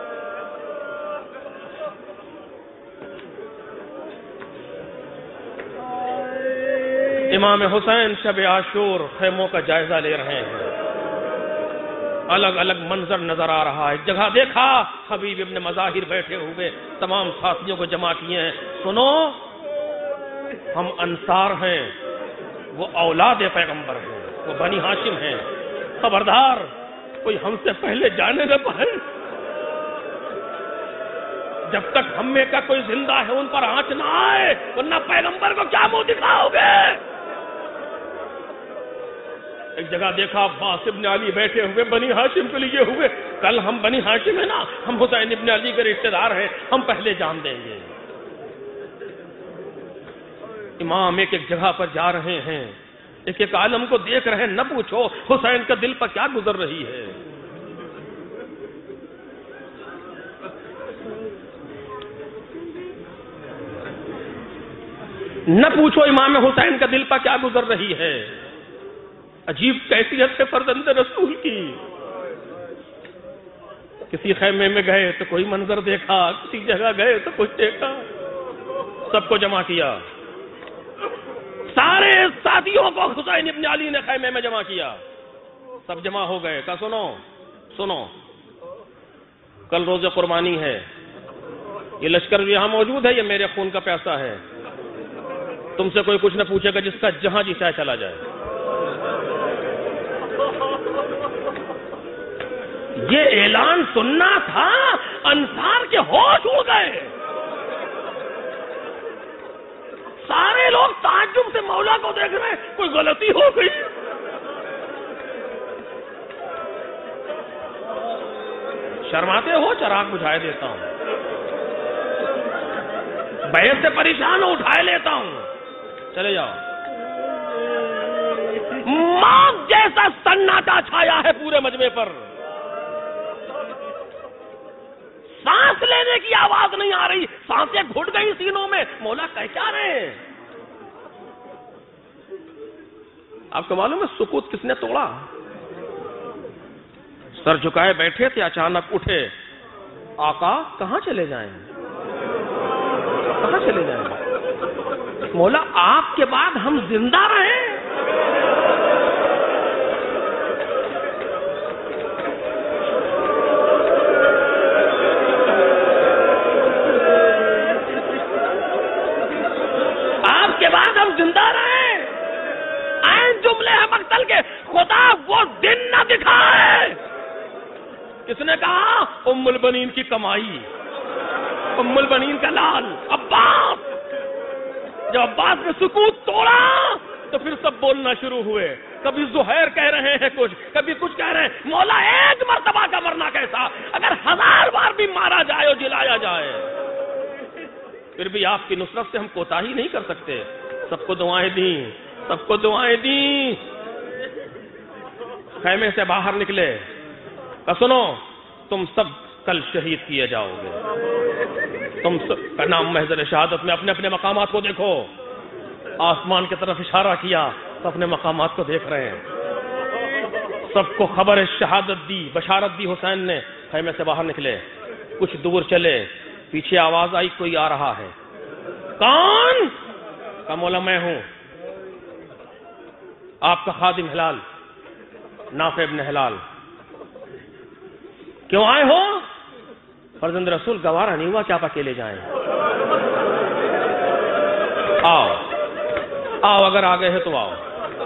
امام حسین شب عاشور خیموں کا جائزہ لے رہے ہیں، الگ الگ منظر نظر آ رہا ہے۔ ایک جگہ دیکھا حبیب ابن مظاہر بیٹھے ہوئے، تمام ساتھیوں کو جمع کیے ہیں، سنو ہم انصار ہیں، وہ اولاد پیغمبر ہیں، وہ بنی ہاشم ہیں، خبردار کوئی ہم سے پہلے جانے نہ پائے، جب تک ہم میں کا کوئی زندہ ہے ان پر آنچ نہ آئے، ورنہ پیغمبر کو کیا منہ دکھاؤ گے۔ ایک جگہ دیکھا عباس ابن علی بیٹھے ہوئے، بنی ہاشم کے لیے ہوئے، کل ہم بنی ہاشم ہیں نا، ہم حسین ابن علی کے رشتہ دار ہیں، ہم پہلے جان دیں گے۔ امام ایک ایک جگہ پر جا رہے ہیں، ایک ایک عالم کو دیکھ رہے ہیں، نہ پوچھو حسین کا دل پر کیا گزر رہی ہے۔ نہ پوچھو امام حسین کا دل پر کیا گزر رہی ہے۔ عجیب کیفیت ہے فرزند رسول کی، کسی خیمے میں گئے تو کوئی منظر دیکھا، کسی جگہ گئے تو کچھ دیکھا، سب کو جمع کیا، سارے ساتھیوں کو حسین ابن علی نے خیمے میں جمع کیا، سب جمع ہو گئے، کہا سنو سنو کل روز قربانی ہے، یہ لشکر جو یہاں موجود ہے یہ میرے خون کا پیاسہ ہے، تم سے کوئی کچھ نہ پوچھے گا، جس کا جہاں جی چاہے چلا جائے۔ یہ اعلان سننا تھا، انصار کے ہوش اڑ گئے، سارے لوگ تعجب سے مولا کو دیکھ رہے ہیں، کوئی غلطی ہو گئی۔ شرماتے ہو، چراغ بجھائے دیتا ہوں، بیعت سے پریشان ہو، اٹھائے لیتا ہوں، چلے جاؤ۔ موت جیسا سناٹا چھایا ہے پورے مجمع پر، سانس لینے کی آواز نہیں آ رہی، سانسیں گھٹ گئی سینوں میں، مولا کہہ کیا رہے ہیں؟ آپ کو معلوم ہے سکوت کس نے توڑا؟ سر جھکائے بیٹھے تھے، اچانک اٹھے، آقا کہاں چلے جائیں، کہاں چلے جائیں؟ مولا آپ کے بعد ہم زندہ رہیں؟ آپ کے بعد ہم زندہ رہیں؟ عین جملے ہیں مقتل کے، خدا وہ دن نہ دکھائے۔ کس نے کہا؟ ام البنین کی کمائی، ام البنین کا لال عباس۔ جب عباس نے سکوت توڑا تو پھر سب بولنا شروع ہوئے، کبھی زہیر کہہ رہے ہیں کچھ، کبھی کچھ کہہ رہے ہیں۔ مولا ایک مرتبہ کا مرنا کیسا، اگر ہزار بار بھی مارا جائے اور جلایا جائے پھر بھی آپ کی نصرت سے ہم کوتاہی نہیں کر سکتے۔ سب کو دعائیں دیں، سب کو دعائیں دیں۔ خیمے سے باہر نکلے، کہ سنو تم سب کل شہید کیے جاؤ گے۔ تم سب کا نام محضر شہادت میں اپنے اپنے مقامات کو دیکھو۔ آسمان کی طرف اشارہ کیا تو اپنے مقامات کو دیکھ رہے ہیں۔ سب کو خبر شہادت دی، بشارت دی حسین نے۔ خیمے سے باہر نکلے، کچھ دور چلے، پیچھے آواز آئی کوئی آ رہا ہے۔ کون؟ کہا مولا میں ہوں، آپ کا خادم ہلال، نافع ابن ہلال۔ کیوں آئے ہو؟ فرزند رسول گوارا نہیں ہوا کہ آپ اکیلے جائیں۔ آؤ آؤ، اگر آ گئے ہیں تو آؤ۔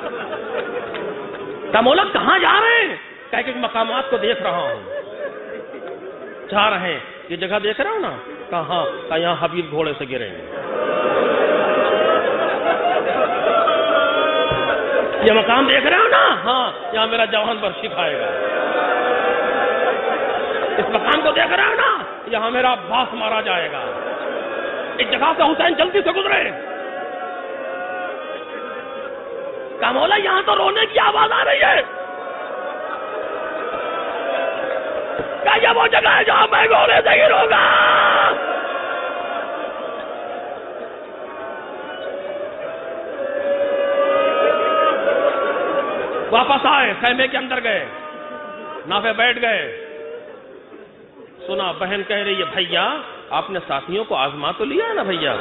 کہا مولا کہاں جا رہے ہیں؟ کہا کہ مقامات کو دیکھ رہا ہوں۔ جا رہے ہیں، یہ جگہ دیکھ رہا ہوں نا؟ کہاں؟ کہا یہاں حبیب گھوڑے سے گریں گے۔ یہ مقام دیکھ رہے ہو نا؟ ہاں، یہاں میرا جوان برشی کھائے گا۔ اس مقام کو دیکھ رہے ہو نا؟ یہاں میرا عباس مارا جائے گا۔ ایک جگہ سے حسین جلدی سے گزرے۔ کہا مولا یہاں تو رونے کی آواز آ رہی ہے۔ کہا یہ وہ جگہ ہے جہاں میں گھوڑے سے گروں گا۔ واپس آئے، خیمے کے اندر گئے، نافع بیٹھ گئے۔ سنا بہن کہہ رہی ہے بھیا آپ نے ساتھیوں کو آزما تو لیا ہے نا بھیا،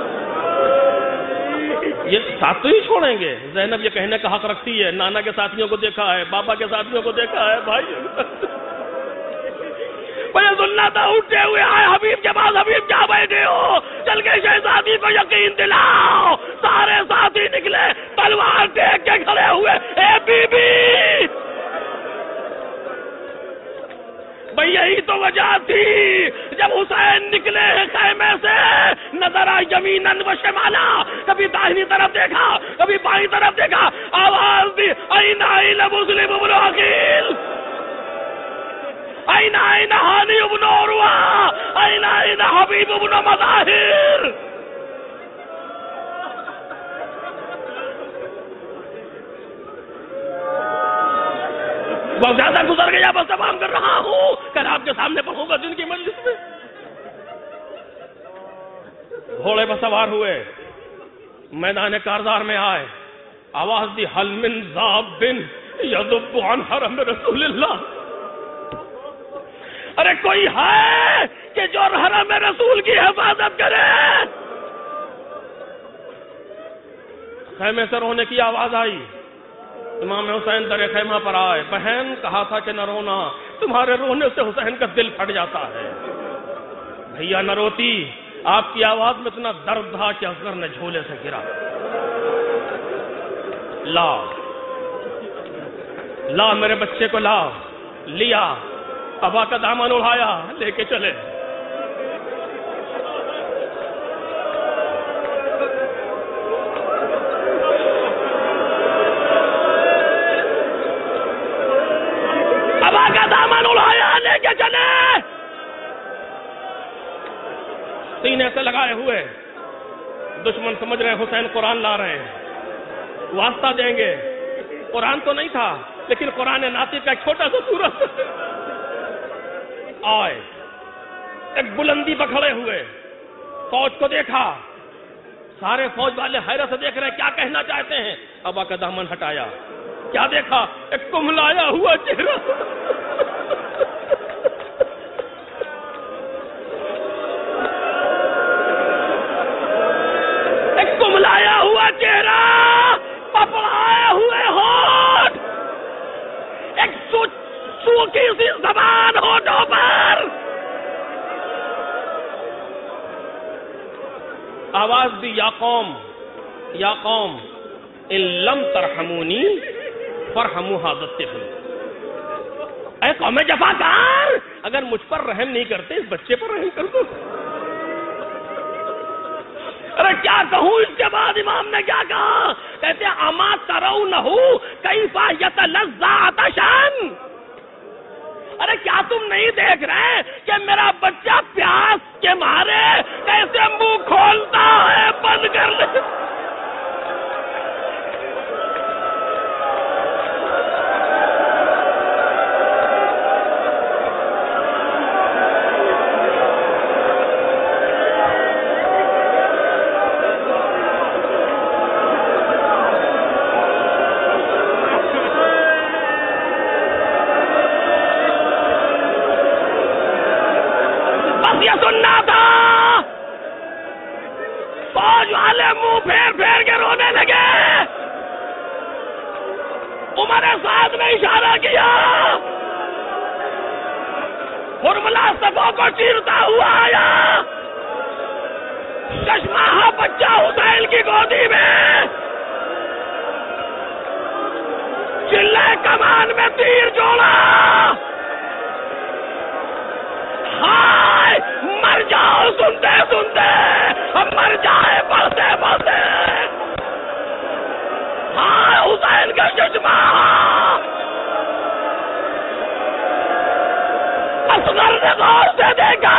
یہ ساتھ تو ہی چھوڑیں گے؟ زینب یہ کہنے کا حق رکھتی ہے، نانا کے ساتھیوں کو دیکھا ہے، بابا کے ساتھیوں کو دیکھا ہے۔ بھائی بھائی سننا تھا، اٹھے ہوئے آئے حبیب کے پاس، حبیب کیا بیٹھے ہو؟ چل کے شہزادی کو یقین دلاؤ۔ سارے ساتھی نکلے، تلوار ٹیک کے کھڑے ہوئے۔ اے بی بی بھئی یہی تو وجہ تھی جب حسین نکلے ہیں خیمے سے، نظر آئی یمیناً و شمالا، کبھی داہنی طرف دیکھا کبھی بائیں طرف دیکھا، آواز دی این این مسلم ابن عقیل، این این ہانی ابن عروہ، این این حبیب ابن مظاہر۔ بہت زیادہ گزر گیا، بس تمام کر رہا ہوں، کل آپ کے سامنے پڑھوں گا جن کی مجلس میں۔ گھوڑے پر سوار ہوئے، میدان کارزار میں آئے، آواز دی حل من ذاب یذب عن حرم رسول اللہ، ارے کوئی ہے کہ جو حرم رسول کی حفاظت کرے؟ خیمے سے رونے کی آواز آئی، امام حسین در خیمہ پر آئے۔ بہن کہا تھا کہ نہ رونا، تمہارے رونے سے حسین کا دل پھٹ جاتا ہے۔ بھیا نہ روتی، آپ کی آواز میں اتنا درد تھا کہ اصغر نے جھولے سے گرا۔ لا لا میرے بچے کو لا، لیا، ابا کا دامن اڑایا، لے کے چلے۔ ابا کا دامن اڑایا، لے کے چلے، سینے سے لگائے ہوئے۔ دشمن سمجھ رہے حسین قرآن لا رہے ہیں، واسطہ دیں گے۔ قرآن تو نہیں تھا لیکن قرآن ناطق کا ایک چھوٹا سا سورت آئے، ایک بلندی پر کھڑے ہوئے، فوج کو دیکھا، سارے فوج والے حیرت سے دیکھ رہے ہیں کیا کہنا چاہتے ہیں۔ ابا کا دامن ہٹایا، کیا دیکھا؟ ایک کملایا ہوا چہرہ. ایک کملایا ہوا چہرہ، پپڑائے ہوئے ہونٹ، ایک سوکھی سی زبان ہونٹوں پر. آواز دی، یا قوم یا قوم ان لم ترحمونی فرحموا ھذا الطفل. اے قوم جفاکار، اگر مجھ پر رحم نہیں کرتے اس بچے پر رحم کر دو. ارے کیا کہوں اس کے بعد امام نے کیا کہا؟ کہتے ہیں اما ترونہ کیف یتلظی عطشا. ارے کیا تم نہیں دیکھ رہے کہ میرا بچہ پیاس کے مارے کیسے منہ کھولتا ہے؟ بند کر لے. سننا تھا. فوج والے منہ پھیر پھیر کے رونے لگے. عمر سعد نے اشارہ کیا، حرملہ صفوں کو چیرتا ہوا آیا. چشمہ بچہ حسین کی گودی میں، چلے کمان میں تیر جوڑا. ہائے مر جاؤ سنتے سنتے، ہم مر جائے پڑھتے پڑھتے. ہائے حسین کا چشمہ. اصغر نے غور سے دیکھا،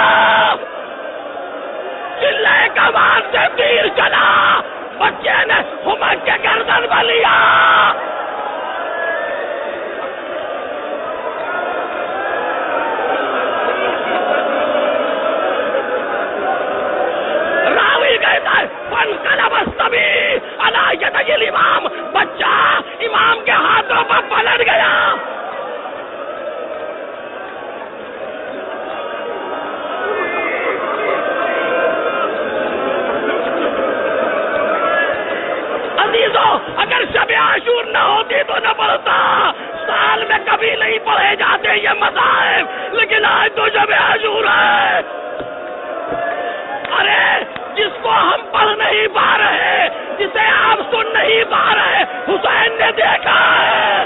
چلے کمان سے تیر چلا، بچے نے ہمک کے گردن پر لیا. فانقلب الصبي على يدي الامام. بچہ امام کے ہاتھوں پر پلٹ گیا. عزیزو، اگر شب عاشور نہ ہوتی تو نہ پڑھتا. سال میں کبھی نہیں پڑھے جاتے یہ مصائب، لیکن آج تو شب عاشور ہے. ارے جس کو ہم پڑھ نہیں پا رہے، جسے آپ سن نہیں پا رہے، حسین نے دیکھا ہے.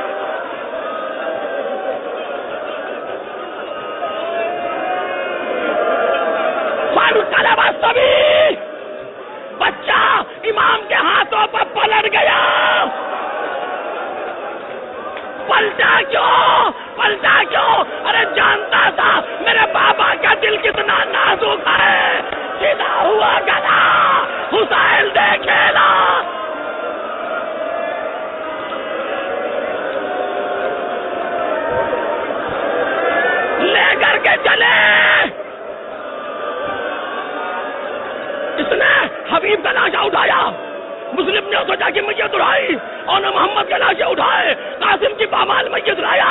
فانقلب الصبي، بچہ امام کے ہاتھوں پر پلٹ گیا. پلٹا کیوں؟ پلٹا کیوں؟ ارے جانتا تھا میرے بابا کا دل کتنا نازک ہے. سیدھا ہوا گلا حسین دیکھے نا. لے کر کے چلے. اس نے حبیب کا لاشا اٹھایا، مسلم نے سوچا کہ میت اٹھائی، اور نے محمد کے لاشے اٹھائے، قاسم کی پامال میت لایا،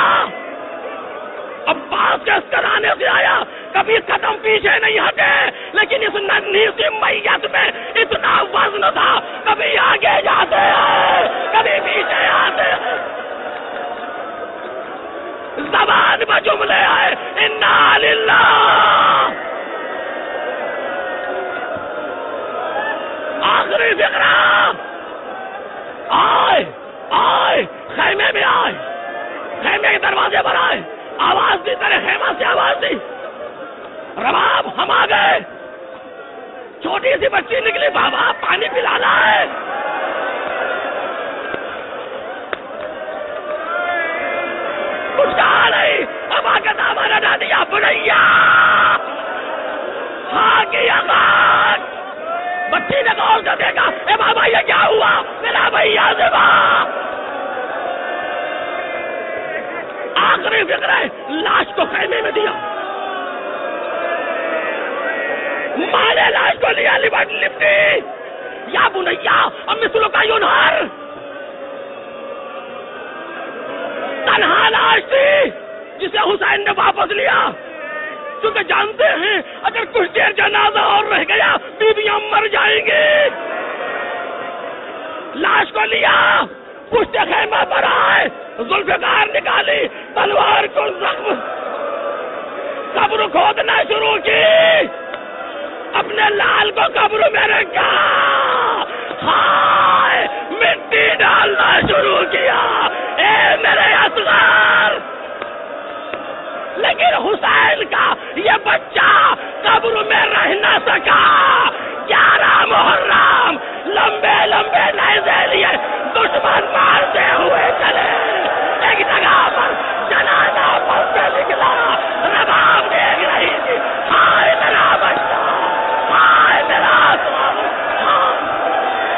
عباس کے اسکرانے سے آیا. کبھی قدم پیچھے نہیں ہٹے، لیکن اس ننھی سی میت میں اتنا وزن تھا، کبھی آگے جاتے ہیں کبھی پیچھے آتے ہیں. زبان پر جملے آئے انا للہ. آخری فقرہ آئے آئے خیمے میں آئے، خیمے کے دروازے پر آئے. آواز دی، تیرے خیمہ سے آواز دی. رباب ہم آ گئے. چھوٹی سی بچی نکلی، بابا پانی پلانا ہے. کچھ کہا نہیں، اب آ کے دامن ہٹا دیا. بڑھیا ہاں کیا بات. بچی نے غور سے دیکھا، اے بابا یہ کیا ہوا؟ میرا بھیا زبا. آخری فکر ہے، لاش کو خیمے میں دیا. ماں نے لاش کو لیا، لپٹ لپٹی. یا بنیا اب مثلو کا ینہر، لاش تھی جسے حسین نے واپس لیا، کیونکہ جانتے ہیں اگر کچھ دیر جنازہ اور رہ گیا بیویاں مر جائیں گی۔ لاش کو لیا، پشت خیمہ پر آئے، ذوالفقار نکالی، تلوار کو زخم، قبر کھودنا شروع کی، اپنے لال کو قبر میں رکھا، ہائے مٹی ڈالنا شروع کیا، اے میرے اصغر۔ لیکن حسین کا یہ بچہ قبر میں رہ نہ سکا۔ گیارہ محرم لمبے لمبے نیزے